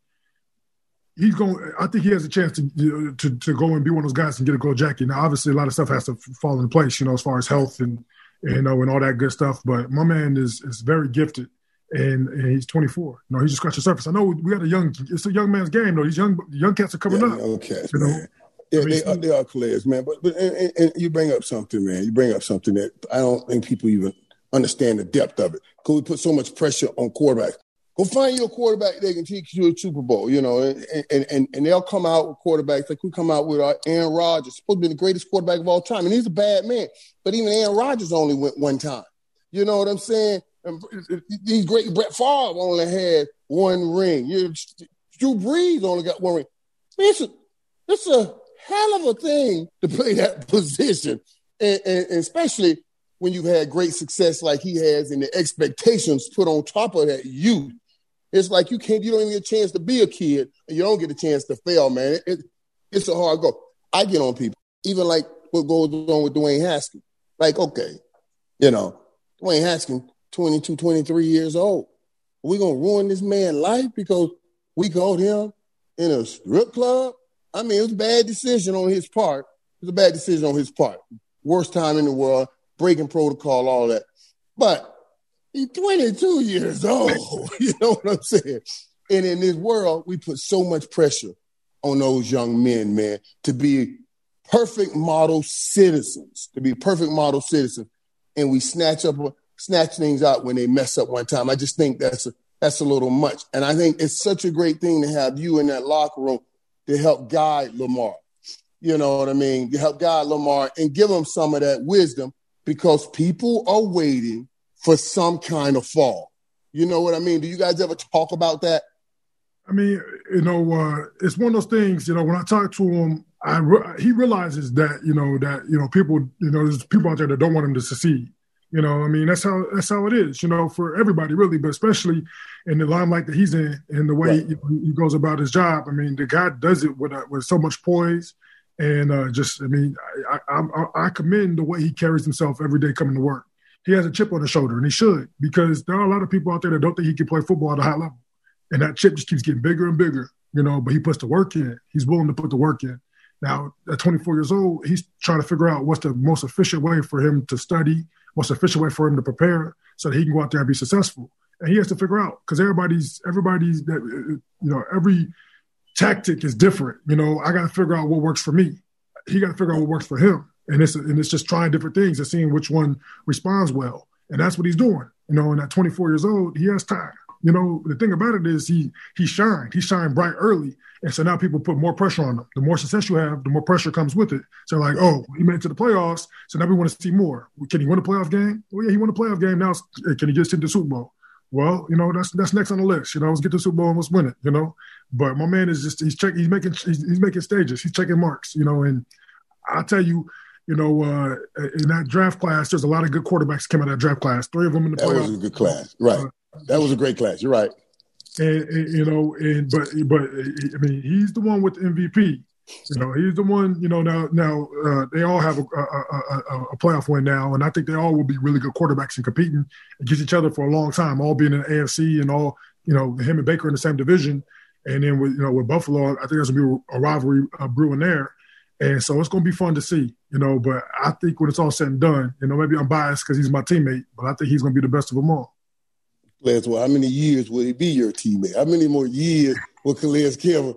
he's going I think he has a chance to, you know, to to go and be one of those guys and get a gold jacket. Now, obviously, a lot of stuff has to fall into place, you know, as far as health and, you know, and all that good stuff. But my man is is very gifted, and, and he's twenty-four. You know, he just scratched the surface. I know we got a young – it's a young man's game, though. These young young cats are coming yeah, up. Okay, you know? man. Yeah, I mean, they, are, they are players, man. But, but and, and you bring up something, man. You bring up something that I don't think people even understand the depth of it, because we put so much pressure on quarterbacks. Go find you a quarterback that can take you to a Super Bowl, you know, and, and, and, and they'll come out with quarterbacks like we come out with our Aaron Rodgers, supposed to be the greatest quarterback of all time. And he's a bad man, but even Aaron Rodgers only went one time. You know what I'm saying? And these great Brett Favre only had one ring. You, Drew Brees only got one ring. It's a, it's a hell of a thing to play that position, and, and, and especially when you've had great success like he has, and the expectations put on top of that youth. It's like you can't, you don't even get a chance to be a kid, and you don't get a chance to fail, man. It, it, it's a hard go. I get on people, even like what goes on with Dwayne Haskins. Like, okay, you know, Dwayne Haskins, twenty-two, twenty-three years old. Are we going to ruin this man's life because we caught him in a strip club? I mean, it was a bad decision on his part. It was a bad decision on his part. Worst time in the world, breaking protocol, all that. But he's twenty-two years old. You know what I'm saying? And in this world, we put so much pressure on those young men, man, to be perfect model citizens, to be perfect model citizens. And we snatch up, snatch things out when they mess up one time. I just think that's a, that's a little much. And I think it's such a great thing to have you in that locker room to help guide Lamar. You know what I mean? To help guide Lamar and give him some of that wisdom, because people are waiting for some kind of fall. You know what I mean? Do you guys ever talk about that? I mean, you know, uh, it's one of those things, you know, when I talk to him, I re- he realizes that, you know, that, you know, people, you know, there's people out there that don't want him to succeed. You know, I mean, that's how that's how it is, you know, for everybody really, but especially in the limelight that he's in and the way right. he, he goes about his job. I mean, the guy does it with uh, with so much poise and uh, just, I mean, I, I, I commend the way he carries himself every day coming to work. He has a chip on his shoulder, and he should, because there are a lot of people out there that don't think he can play football at a high level. And that chip just keeps getting bigger and bigger, you know, but he puts the work in. He's willing to put the work in. Now, at twenty-four years old, he's trying to figure out what's the most efficient way for him to study, what's the efficient way for him to prepare so that he can go out there and be successful. And he has to figure out, because everybody's, everybody's, you know, every tactic is different. You know, I got to figure out what works for me. He got to figure out what works for him. And it's, and it's just trying different things and seeing which one responds well. And that's what he's doing. You know, and at twenty-four years old, he has time. You know, the thing about it is he he shined. He shined bright early. And so now people put more pressure on him. The more success you have, the more pressure comes with it. So like, oh, he made it to the playoffs, so now we want to see more. Can he win a playoff game? Well, yeah, he won a playoff game. Now, can he get to the Super Bowl? Well, you know, that's that's next on the list. You know, let's get to the Super Bowl and let's win it, you know. But my man is just, he's checking, he's making, he's, he's making stages. He's checking marks, you know. And I'll tell you, you know, uh, in that draft class, there's a lot of good quarterbacks came out of that draft class. Three of them in the playoffs. That was a good class, right. Uh, That was a great class. You're right. And, and you know, and but but I mean, he's the one with the M V P. You know, he's the one. You know, now now uh, they all have a, a, a, a playoff win now, and I think they all will be really good quarterbacks and competing against each other for a long time. All being in the A F C and all, you know, him and Baker in the same division, and then with you know with Buffalo, I think there's gonna be a rivalry uh, brewing there, and so it's gonna be fun to see. You know, but I think when it's all said and done, you know, maybe I'm biased because he's my teammate, but I think he's gonna be the best of them all. Well, how many years will he be your teammate? How many more years will Calais Campbell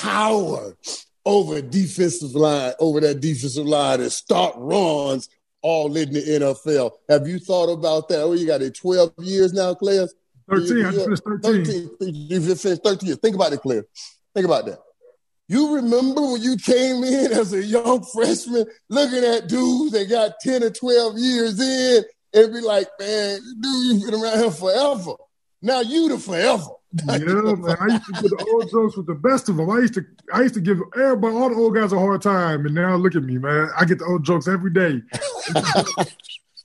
tower over a defensive line, over that defensive line and start runs all in the N F L? Have you thought about that? Oh, you got it twelve years now, Calais? thirteen. You, I just finished thirteen. thirteen. You just finished thirteen years. Think about it, Calais. Think about that. You remember when you came in as a young freshman looking at dudes that got ten or twelve years in, it'd be like, man, dude, you've been around here forever. Now you the forever. Yeah, man. I used to get the old jokes with the best of them. I used to, I used to give everybody, all the old guys, a hard time, and now look at me, man. I get the old jokes every day.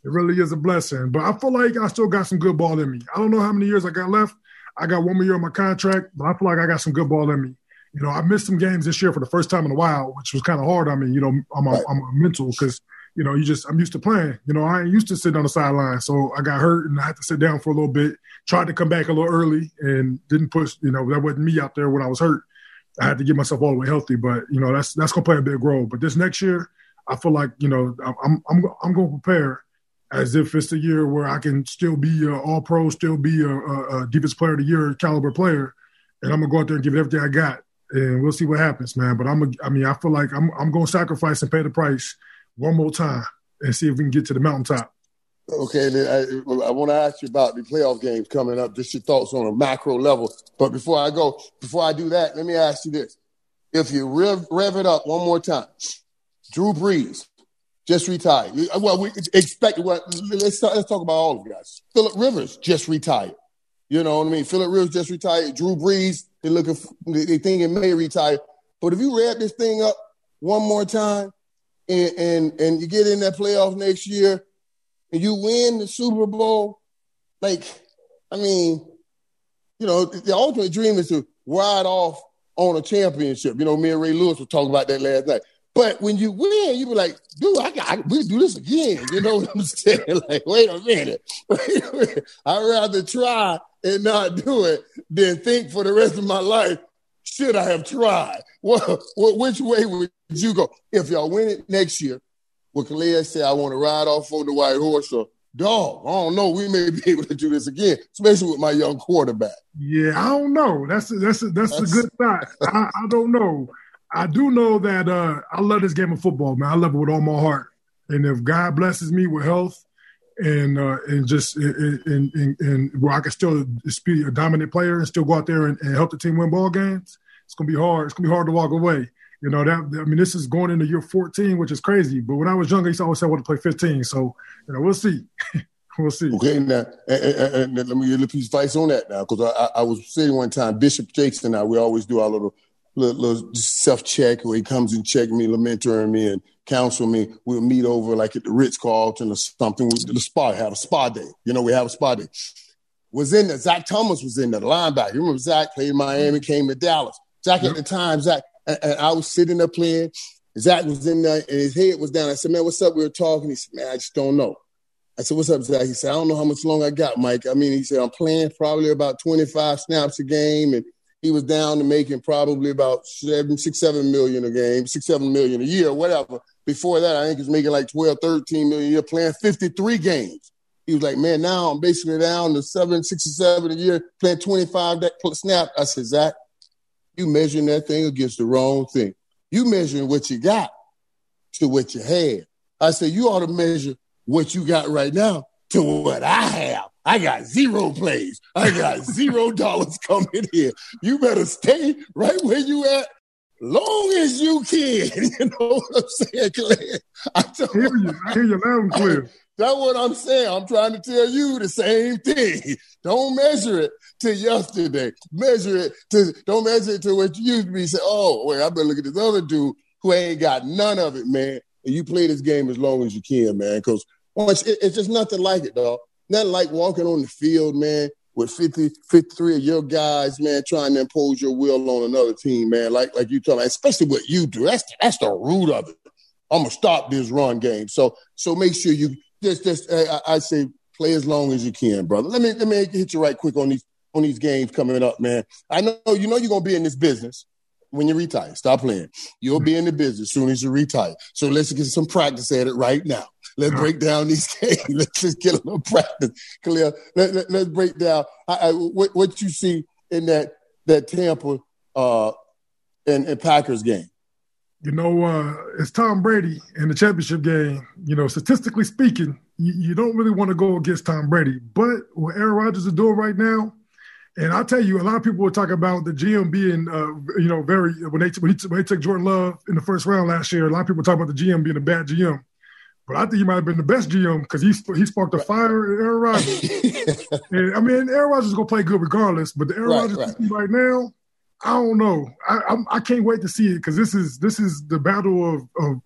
It really is a blessing. But I feel like I still got some good ball in me. I don't know how many years I got left. I got one more year on my contract, but I feel like I got some good ball in me. You know, I missed some games this year for the first time in a while, which was kind of hard on me. You know, I'm a, I'm a mental because, you know, you just I'm used to playing. You know, I ain't used to sitting on the sideline. So I got hurt and I had to sit down for a little bit, tried to come back a little early and didn't push. You know, that wasn't me out there when I was hurt. I had to get myself all the way healthy. But, you know, that's that's going to play a big role. But this next year, I feel like, you know, I'm I'm I'm going to prepare as if it's the year where I can still be an all-pro, still be a, a, a defensive player of the year caliber player, and I'm going to go out there and give it everything I got. And we'll see what happens, man. But I'm, a, I mean, I feel like I'm, I'm going to sacrifice and pay the price one more time and see if we can get to the mountaintop. Okay, then I, well, I want to ask you about the playoff games coming up. Just your thoughts on a macro level. But before I go, before I do that, let me ask you this: if you rev, rev it up one more time, Drew Brees just retired. Well, we expect. Well, let's talk, let's talk about all of you guys. Phillip Rivers just retired. You know what I mean? Phillip Rivers just retired. Drew Brees, they looking, they think it may retire. But if you wrap this thing up one more time, and and and you get in that playoff next year, and you win the Super Bowl, like, I mean, you know, the ultimate dream is to ride off on a championship. You know, me and Ray Lewis were talking about that last night. But when you win, you be like, dude, I got, I, we do this again. You know what I'm saying? Like, wait a minute. Wait a minute. I'd rather try and not do it than think for the rest of my life, should I have tried? Well, which way would you go? If y'all win it next year, would Calais say, I want to ride off on the white horse, or, dog, I don't know, we may be able to do this again, especially with my young quarterback. Yeah, I don't know. That's a, that's a, that's, that's a good thought. I, I don't know. I do know that uh, I love this game of football, man. I love it with all my heart. And if God blesses me with health and uh, and just and, and, and where I can still be a dominant player and still go out there and, and help the team win ball games, it's gonna be hard. It's gonna be hard to walk away. You know that. I mean, this is going into year fourteen, which is crazy. But when I was younger, I used to always say I want to play fifteen. So you know, we'll see. We'll see. Okay, now and, and, and let me get a piece of advice on that now, because I, I, I was saying one time, Bishop Jakes and I, we always do our little. Little, little self-check where he comes and check me, mentoring me and counsel me. We'll meet over like at the Ritz-Carlton or something. The spa, have a spa day. You know, we have a spa day. Was in there. Zach Thomas was in there, the linebacker. You remember Zach played in Miami, came to Dallas. Zach at the time, Zach, and, and I was sitting there playing. Zach was in there and his head was down. I said, man, what's up? We were talking. He said, man, I just don't know. I said, what's up, Zach? He said, I don't know how much longer I got, Mike. I mean, he said, I'm playing probably about twenty-five snaps a game, and he was down to making probably about seven, six, seven million a game, six, seven million a year, or whatever. Before that, I think he was making like twelve, thirteen million a year, playing fifty-three games. He was like, man, now I'm basically down to seven, six or seven a year, playing twenty-five snaps. I said, Zach, you measuring that thing against the wrong thing. You measuring what you got to what you had. I said, you ought to measure what you got right now to what I have. I got zero plays. I got zero dollars coming here. You better stay right where you at long as you can. You know what I'm saying, Clay? I, I hear you. I hear you loud and clear. That's what I'm saying. I'm trying to tell you the same thing. Don't measure it to yesterday. Measure it to, don't measure it to what you used to be. Say, oh, wait, I better look at this other dude who ain't got none of it, man. And you play this game as long as you can, man, because once it, it's just nothing like it, dog. Nothing like walking on the field, man, with fifty, fifty-three of your guys, man, trying to impose your will on another team, man, like like you talking about, especially what you do. That's that's the root of it. I'm going to stop this run game. So so make sure you just, just uh, I say play as long as you can, brother. Let me let me hit you right quick on these on these games coming up, man. I know you know you're going to be in this business when you retire. Stop playing. You'll be in the business as soon as you retire. So let's get some practice at it right now. Let's break down these games. Let's just get a little practice. Khalil, let, let, let's break down I, I, what, what you see in that that Tampa uh, and, and Packers game. You know, uh, it's Tom Brady in the championship game. You know, statistically speaking, you, you don't really want to go against Tom Brady. But what Aaron Rodgers is doing right now, and I'll tell you, a lot of people were talking about the G M being, uh, you know, very when they when, he, when they took Jordan Love in the first round last year. A lot of people were talking about the G M being a bad G M. But I think he might have been the best G M because he he sparked a fire in Aaron Rodgers. And, I mean, Aaron Rodgers is going to play good regardless. But the Aaron right, Rodgers right. right now, I don't know. I I'm, I can't wait to see it because this is this is the battle of of, of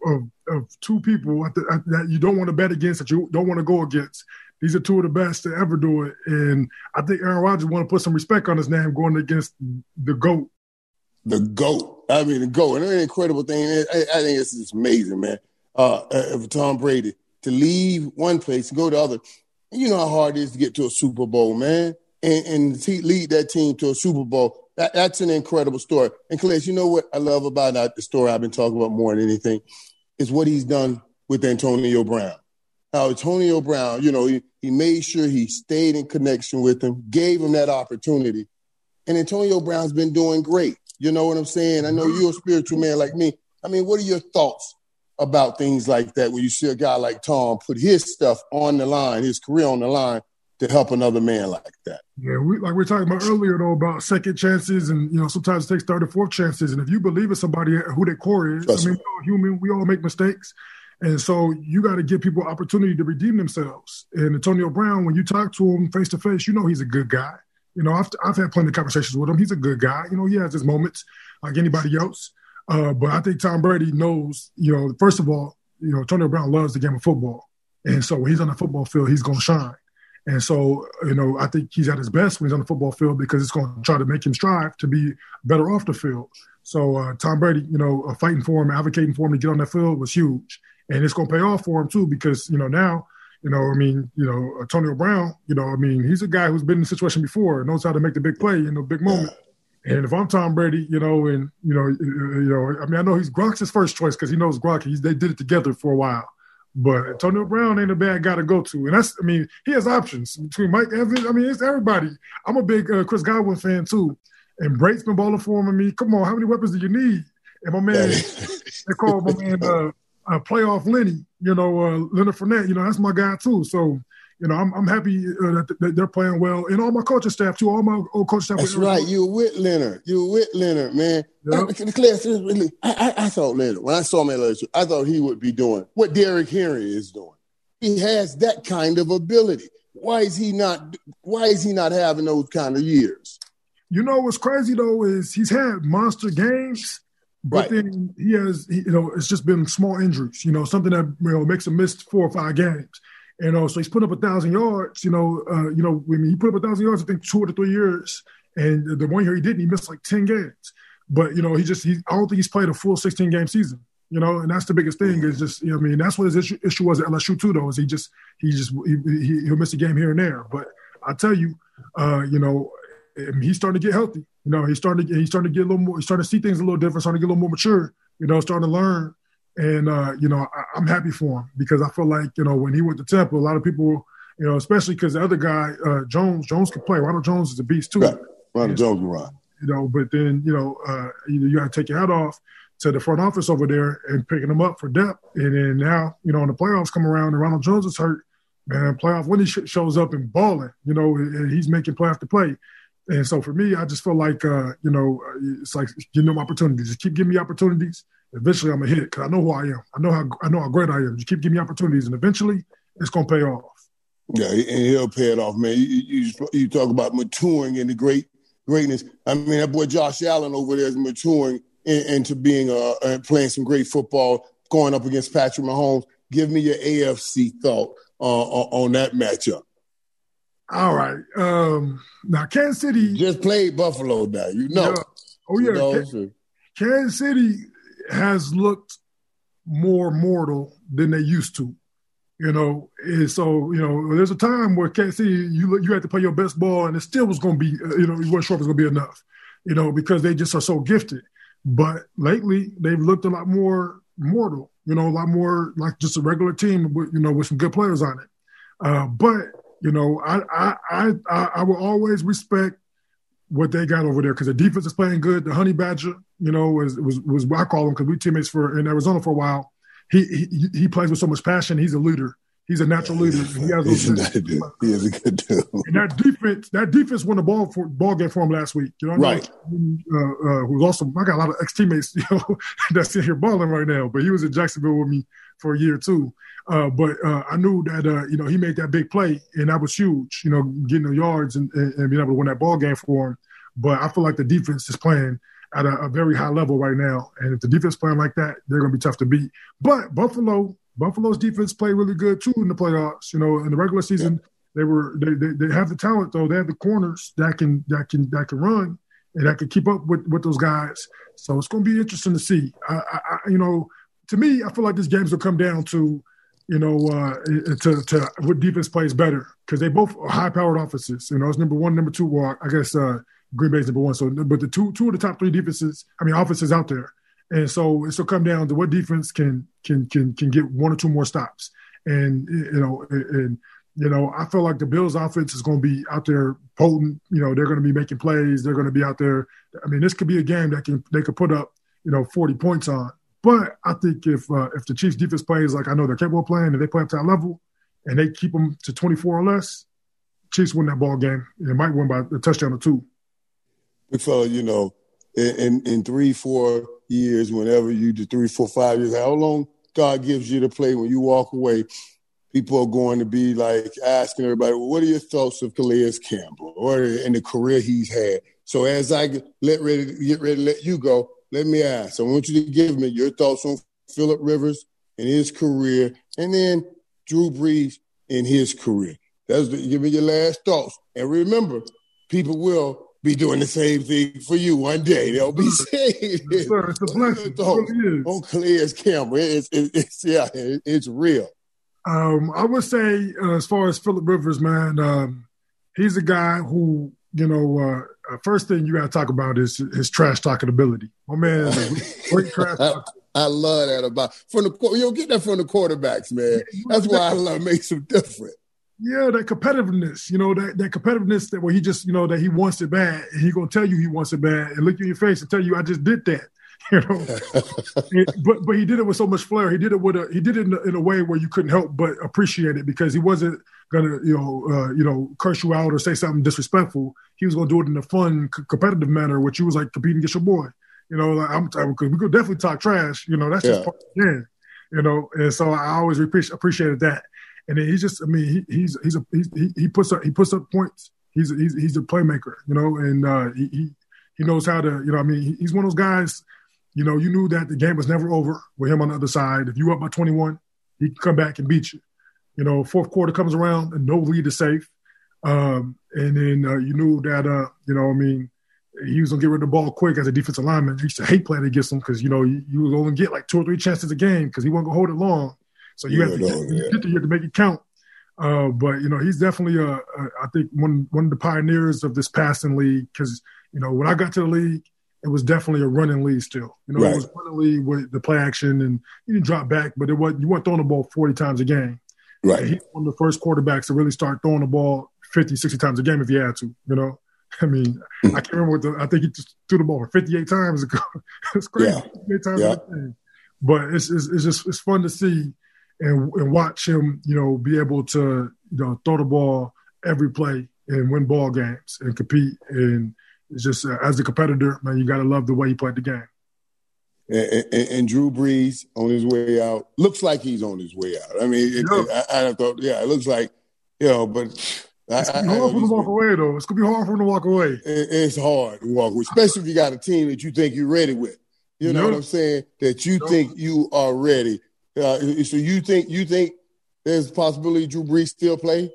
of two people that you don't want to bet against, that you don't want to go against. These are two of the best to ever do it. And I think Aaron Rodgers want to put some respect on his name going against the GOAT. The GOAT. I mean, the GOAT. And an incredible thing. I, I think it's just amazing, man, uh, for Tom Brady to leave one place and go to the other. You know how hard it is to get to a Super Bowl, man, and, and to lead that team to a Super Bowl. That, that's an incredible story. And, Calais, you know what I love about that, the story I've been talking about more than anything is what he's done with Antonio Brown. Now, Antonio Brown, you know, he, he made sure he stayed in connection with him, gave him that opportunity. And Antonio Brown's been doing great. You know what I'm saying? I know you're a spiritual man like me. I mean, what are your thoughts about things like that when you see a guy like Tom put his stuff on the line, his career on the line, to help another man like that? Yeah, we, like we were talking about earlier, though, about second chances, and, you know, sometimes it takes third or fourth chances. And if you believe in somebody who their core is, Trust I mean, we're all human, we all make mistakes. And so you got to give people opportunity to redeem themselves. And Antonio Brown, when you talk to him face to face, you know he's a good guy. You know, I've, I've had plenty of conversations with him. He's a good guy. You know, he has his moments like anybody else. Uh, but I think Tom Brady knows, you know, first of all, you know, Antonio Brown loves the game of football. And so when he's on the football field, he's going to shine. And so, you know, I think he's at his best when he's on the football field because it's going to try to make him strive to be better off the field. So uh, Tom Brady, you know, uh, fighting for him, advocating for him to get on that field was huge. And it's going to pay off for him, too, because, you know, now, you know, I mean, you know, Antonio Brown, you know, I mean, he's a guy who's been in the situation before, knows how to make the big play in a big moment. And if I'm Tom Brady, you know, and, you know, you know, I mean, I know he's Gronk's his first choice because he knows Gronk. He's, they did it together for a while. But Antonio Brown ain't a bad guy to go to. And that's, I mean, he has options between Mike Evans. I mean, it's everybody. I'm a big uh, Chris Godwin fan, too. And Brate's been balling for him. I mean, come on, how many weapons do you need? And my man, they call my man uh, uh, Playoff Lenny, you know, uh, Leonard Fournette, you know, that's my guy, too. So, you know, I'm, I'm happy uh, that they're playing well. And all my coaching staff, too, all my old coaching staff. That's right. You were with Leonard. You were with Leonard, man. Yep. I, I, I thought Leonard, when I saw him at L S U, I thought he would be doing what Derrick Henry is doing. He has that kind of ability. Why is he not, why is he not having those kind of years? You know, what's crazy, though, is he's had monster games, but right. then he has, he, you know, it's just been small injuries, you know, something that, you know, makes him miss four or five games. You know, so he's put up a thousand yards. You know, uh, you know, I mean, he put up a thousand yards. I think two or three years, and the one year he didn't. He missed like ten games. But you know, he just he. I don't think he's played a full sixteen game season. You know, and that's the biggest thing. Is just, you know, I mean, that's what his issue, issue was at L S U too. Though, is he just he just he, he he'll miss a game here and there. But I tell you, uh, you know, I mean, he's starting to get healthy. You know, he's starting to he's starting to get a little more. He's starting to see things a little different. Starting to get a little more mature. You know, starting to learn. And, uh, you know, I, I'm happy for him because I feel like, you know, when he went to Temple, a lot of people, you know, especially because the other guy, uh, Jones, Jones can play. Ronald Jones is a beast too. Right. Ronald Jones can run. You know, but then, you know, uh, you, you got to take your hat off to the front office over there and picking them up for depth. And then now, you know, when the playoffs come around and Ronald Jones is hurt, man, playoff when he sh- shows up and balling, you know, and he's making play after play. And so for me, I just feel like, uh, you know, it's like giving them opportunities. Just keep giving me opportunities. Eventually, I'm gonna hit because I know who I am. I know how I know how great I am. You keep giving me opportunities, and eventually, it's gonna pay off. Yeah, and he'll pay it off, man. You, you, you talk about maturing into great greatness. I mean, that boy Josh Allen over there is maturing in, into being uh, uh, playing some great football, going up against Patrick Mahomes. Give me your A F C thought uh, on that matchup. All right. Um, now, Kansas City just played Buffalo. Now you know. Yeah. Oh yeah, you know, K- so. Kansas City has looked more mortal than they used to, you know. And so, you know, there's a time where Kansas City, you you had to play your best ball, and it still was going to be, you know, you weren't sure if it was going to be enough, you know, because they just are so gifted. But lately, they've looked a lot more mortal, you know, a lot more like just a regular team, with, you know, with some good players on it. Uh, but you know, I I I I will always respect what they got over there because the defense is playing good. The Honey Badger, you know, was was was what I call him because we teammates for in Arizona for a while. He he he plays with so much passion. He's a leader. He's a natural leader. He has He's a good dude. He is a good dude. And that defense, that defense won the ball for ball game for him last week. You know, right? Uh, uh, who was also I got a lot of ex teammates, you know, that's in here balling right now. But he was in Jacksonville with me for a year too. Uh, but uh, I knew that uh, you know he made that big play, and that was huge. You know, getting the yards and, and, and being able to win that ball game for him. But I feel like the defense is playing at a, a very high level right now. And if the defense playing like that, they're going to be tough to beat. But Buffalo, Buffalo's defense played really good too in the playoffs. You know, in the regular season, they were they, they they have the talent though. They have the corners that can that can that can run and that can keep up with, with those guys. So it's going to be interesting to see. I, I, you know, to me, I feel like this game's will come down to, you know, uh, to to what defense plays better because they both are high-powered offenses. You know, it's number one, number two. Well, I guess uh, Green Bay's number one. So, but the two two of the top three defenses, I mean, offenses out there, and so it's will come down to what defense can can can can get one or two more stops. And you know, and you know, I feel like the Bills' offense is going to be out there potent. You know, they're going to be making plays. They're going to be out there. I mean, this could be a game that can they could put up, you know, forty points on. But I think if uh, if the Chiefs' defense plays like I know they're capable of playing, and they play up to that level, and they keep them to twenty-four or less, Chiefs win that ball game. They might win by a touchdown or two. Big fella, you know, in, in three, four years, whenever you do three, four, five years, how long God gives you to play when you walk away, people are going to be like asking everybody, well, what are your thoughts of Calais Campbell or in the career he's had? So as I get ready, get ready to let you go, let me ask. I want you to give me your thoughts on Phillip Rivers and his career, and then Drew Brees in his career. That's the, give me your last thoughts. And remember, people will be doing the same thing for you one day. They'll be saying yes, sir, it's a blessing. It really is. On Calais Campbell. It's, it's, it's, yeah, it, it's real. Um, I would say uh, as far as Phillip Rivers, man, um, he's a guy who, you know, uh, uh, first thing you got to talk about is his trash talking ability. My man is a great trash talker. I love that about from the you don't get that from the quarterbacks, man. That's why I love makes him different. Yeah, that competitiveness, you know, that, that competitiveness that where he just, you know, that he wants it bad and he gonna tell you he wants it bad and look you in your face and tell you I just did that. You know, it, but but he did it with so much flair. He did it with a he did it in a, in a way where you couldn't help but appreciate it because he wasn't gonna you know uh, you know curse you out or say something disrespectful. He was gonna do it in a fun, c- competitive manner, which you was like competing against your boy. You know, like I'm because we could definitely talk trash. You know, that's just yeah. part of the game. You know, and so I always appreciate appreciated that. And then he's just I mean he, he's he's a he's, he he puts up he puts up points. He's a, he's he's a playmaker. You know, and uh, he, he he knows how to you know I mean he's one of those guys. You know, you knew that the game was never over with him on the other side. If you were up by twenty-one, he could come back and beat you. You know, fourth quarter comes around and no lead is safe. Um, and then uh, you knew that, uh, you know, I mean, he was going to get rid of the ball quick as a defensive lineman. He used to hate playing against him because, you know, you, you would only get like two or three chances a game because he wasn't going to hold it long. So you yeah, have to no, get, get to you to make it count. Uh, but, you know, he's definitely, a, a, I think, one, one of the pioneers of this passing league because, you know, when I got to the league, it was definitely a running league still. You know, right. It was running league with the play action and you didn't drop back, but it was you weren't throwing the ball forty times a game. Right. And he's one of the first quarterbacks to really start throwing the ball fifty, sixty times a game if he had to, you know. I mean, I can't remember what the – I think he just threw the ball for fifty-eight times ago. It's crazy. Yeah. fifty-eight times yeah. a game. But it's, it's it's just it's fun to see and, and watch him, you know, be able to, you know, throw the ball every play and win ball games and compete and – it's just uh, as a competitor, man, you got to love the way he played the game. And, and, and Drew Brees on his way out looks like he's on his way out. I mean, it, yeah. it, I, I thought, yeah, it looks like, you know, but it's gonna be hard for him to walk away, though. It's gonna be hard for him to walk away. It, it's hard to walk away, especially if you got a team that you think you're ready with. You know yeah. what I'm saying? That you yeah. think you are ready. Uh, so you think you think there's a possibility Drew Brees still play?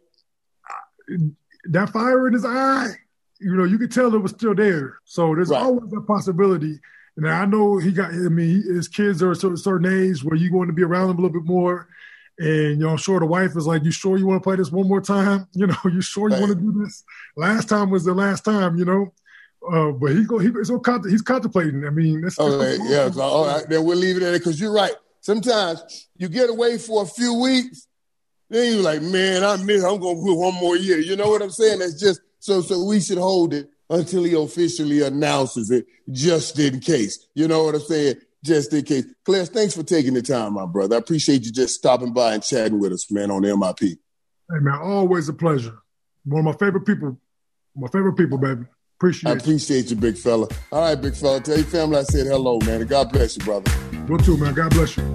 That fire in his eye. You know, you could tell it was still there. So there's right. always that possibility. And I know he got, I mean, his kids are a certain, certain age where you want to be around them a little bit more. And, you know, I'm sure the wife is like, you sure you want to play this one more time? You know, you sure you right. want to do this? Last time was the last time, you know? Uh, but he's going, he, he's, he's contemplating. I mean, that's. All right, yeah. So, all right, then we'll leave it at it because you're right. Sometimes you get away for a few weeks, then you're like, man, I miss, I'm going to put one more year. You know what I'm saying? That's just. So so we should hold it until he officially announces it, just in case. You know what I'm saying? Just in case. Claire, thanks for taking the time, my brother. I appreciate you just stopping by and chatting with us, man, on M I P. Hey, man, always a pleasure. One of my favorite people. My favorite people, baby. Appreciate I appreciate you. you, big fella. All right, big fella. Tell your family I said hello, man. And God bless you, brother. You too, man. God bless you.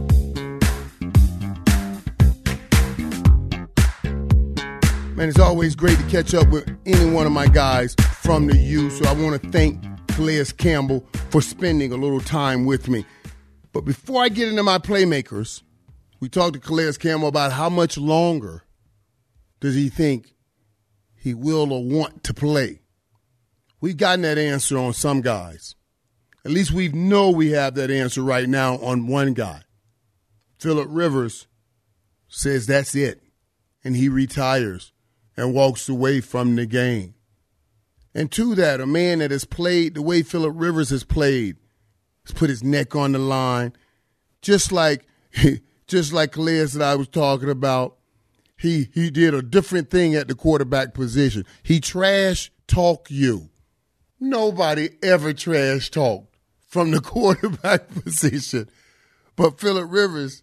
Man, it's always great to catch up with any one of my guys from the U. So I want to thank Calais Campbell for spending a little time with me. But before I get into my playmakers, we talked to Calais Campbell about how much longer does he think he will or want to play. We've gotten that answer on some guys. At least we know we have that answer right now on one guy. Phillip Rivers says that's it, and he retires and walks away from the game. And to that, a man that has played the way Phillip Rivers has played, has put his neck on the line, just like just like Calais that I was talking about. He he did a different thing at the quarterback position. He trash talk you. Nobody ever trash talked from the quarterback position. But Phillip Rivers,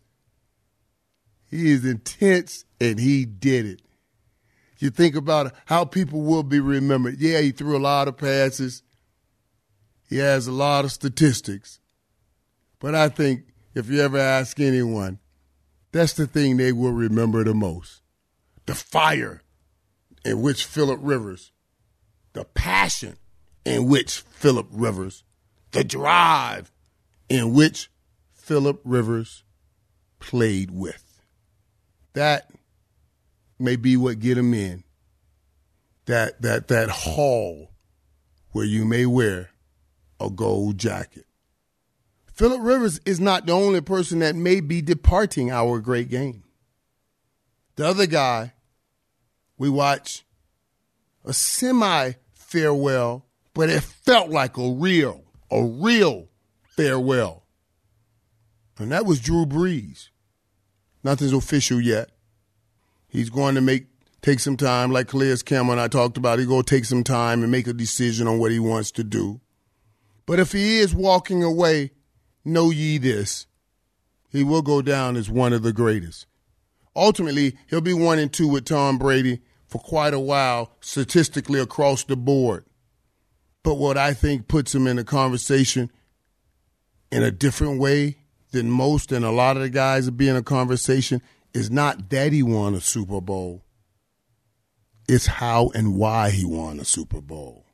he is intense, and he did it. You think about how people will be remembered. Yeah, he threw a lot of passes. He has a lot of statistics. But I think if you ever ask anyone, that's the thing they will remember the most. The fire in which Phillip Rivers, the passion in which Phillip Rivers, the drive in which Phillip Rivers played with. That may be what get him in. That that that hall where you may wear a gold jacket. Phillip Rivers is not the only person that may be departing our great game. The other guy, we watch a semi-farewell, but it felt like a real, a real farewell. And that was Drew Brees. Nothing's official yet. He's going to make take some time, like Calais Campbell and I talked about. He's going to take some time and make a decision on what he wants to do. But if he is walking away, know ye this, he will go down as one of the greatest. Ultimately, he'll be one and two with Tom Brady for quite a while, statistically across the board. But what I think puts him in a conversation in a different way than most and a lot of the guys that be in a conversation is not that he won a Super Bowl. It's how and why he won a Super Bowl.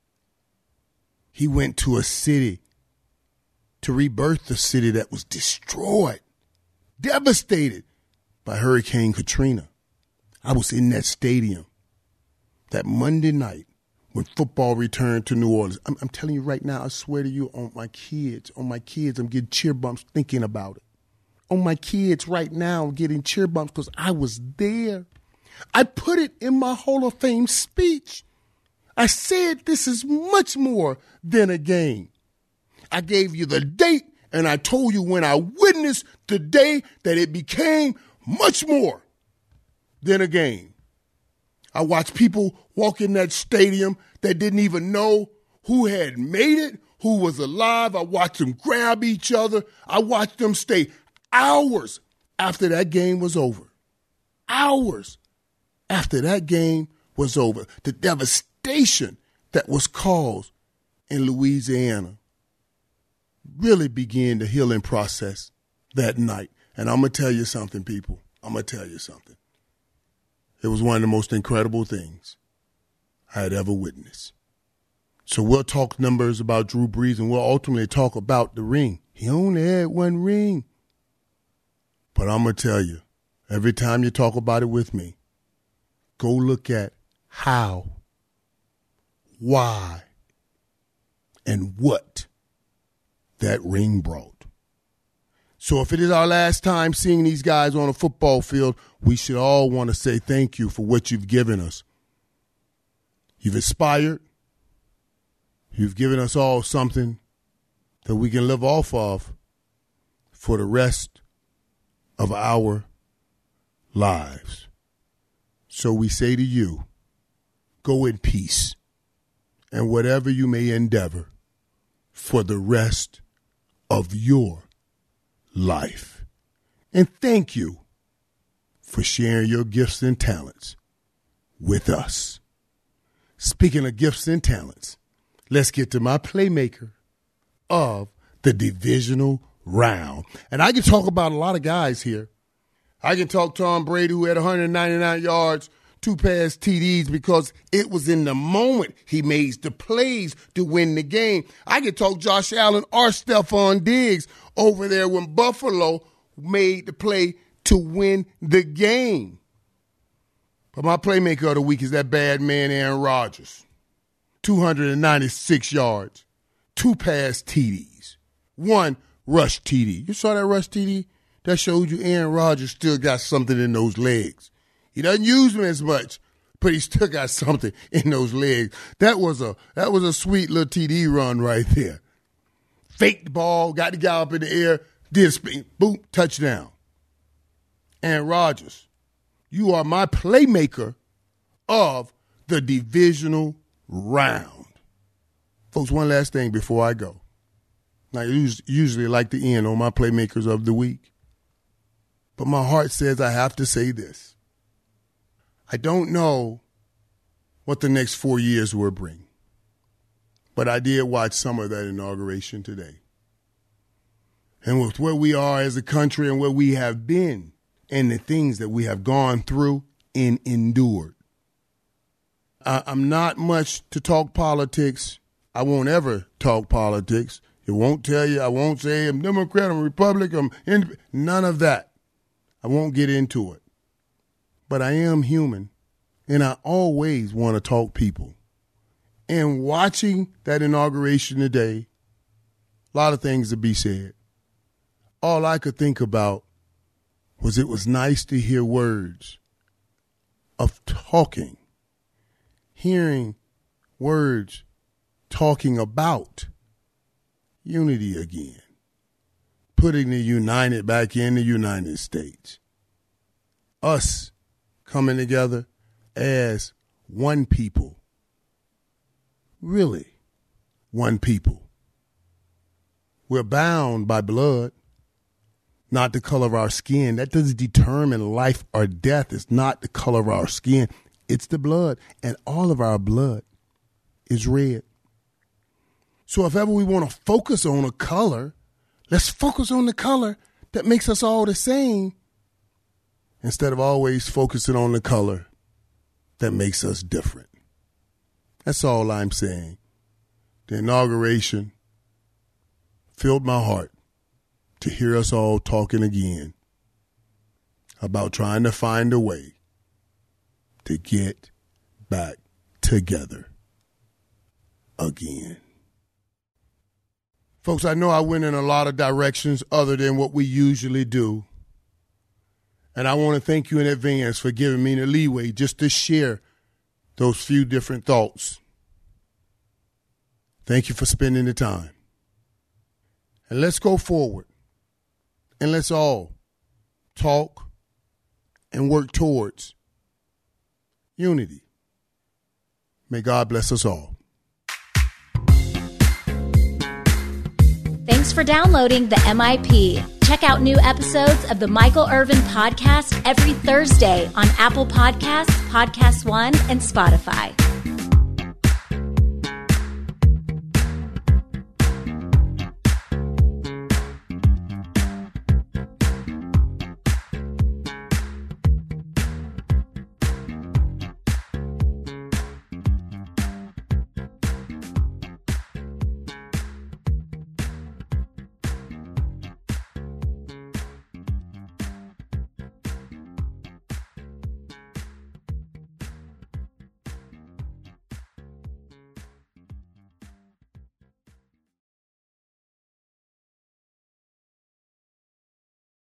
He went to a city to rebirth the city that was destroyed, devastated by Hurricane Katrina. I was in that stadium that Monday night when football returned to New Orleans. I'm, I'm telling you right now, I swear to you, on my kids, on my kids, I'm getting cheer bumps thinking about it. On my kids right now, I'm getting cheer bumps because I was there. I put it in my Hall of Fame speech. I said this is much more than a game. I gave you the date, and I told you when I witnessed the day that it became much more than a game. I watched people walk in that stadium that didn't even know who had made it, who was alive. I watched them grab each other. I watched them stay hours after that game was over. Hours after that game was over. The devastation that was caused in Louisiana really began the healing process that night. And I'm going to tell you something, people. I'm going to tell you something. It was one of the most incredible things I had ever witnessed. So we'll talk numbers about Drew Brees, and we'll ultimately talk about the ring. He only had one ring. But I'm going to tell you, every time you talk about it with me, go look at how, why, and what that ring brought. So if it is our last time seeing these guys on a football field, we should all want to say thank you for what you've given us. You've inspired. You've given us all something that we can live off of for the rest of our lives. So we say to you, go in peace and whatever you may endeavor for the rest of your life. And thank you for sharing your gifts and talents with us. Speaking of gifts and talents, let's get to my playmaker of the divisional round. And I can talk about a lot of guys here. I can talk Tom Brady, who had one hundred ninety-nine yards, two pass T Ds because it was in the moment he made the plays to win the game. I could talk Josh Allen or Stephon Diggs over there when Buffalo made the play to win the game. But my playmaker of the week is that bad man Aaron Rodgers. two hundred ninety-six yards, two pass T Ds, one rush T D. You saw that rush T D? That showed you Aaron Rodgers still got something in those legs. He doesn't use them as much, but he still got something in those legs. That was a that was a sweet little T D run right there. Faked the ball, got the guy up in the air, did a spin, boom, touchdown. Aaron Rodgers, you are my playmaker of the divisional round. Folks, one last thing before I go. Now, I usually like to end on my playmakers of the week. But my heart says I have to say this. I don't know what the next four years will bring. But I did watch some of that inauguration today. And with where we are as a country and where we have been and the things that we have gone through and endured. I, I'm not much to talk politics. I won't ever talk politics. It won't tell you, I won't say I'm Democrat, I'm Republican, I'm in, none of that. I won't get into it. But I am human, and I always want to talk people. And watching that inauguration today, a lot of things to be said. All I could think about was it was nice to hear words of talking, hearing words talking about unity again, putting the United back in the United States, us coming together as one people, really one people. We're bound by blood, not the color of our skin. That doesn't determine life or death. It's not the color of our skin. It's the blood, and all of our blood is red. So if ever we want to focus on a color, let's focus on the color that makes us all the same instead of always focusing on the color that makes us different. That's all I'm saying. The inauguration filled my heart to hear us all talking again about trying to find a way to get back together again. Folks, I know I went in a lot of directions other than what we usually do. And I want to thank you in advance for giving me the leeway just to share those few different thoughts. Thank you for spending the time. And let's go forward. And let's all talk and work towards unity. May God bless us all. Thanks for downloading the M I P. Check out new episodes of the Michael Irvin Podcast every Thursday on Apple Podcasts, Podcast One, and Spotify.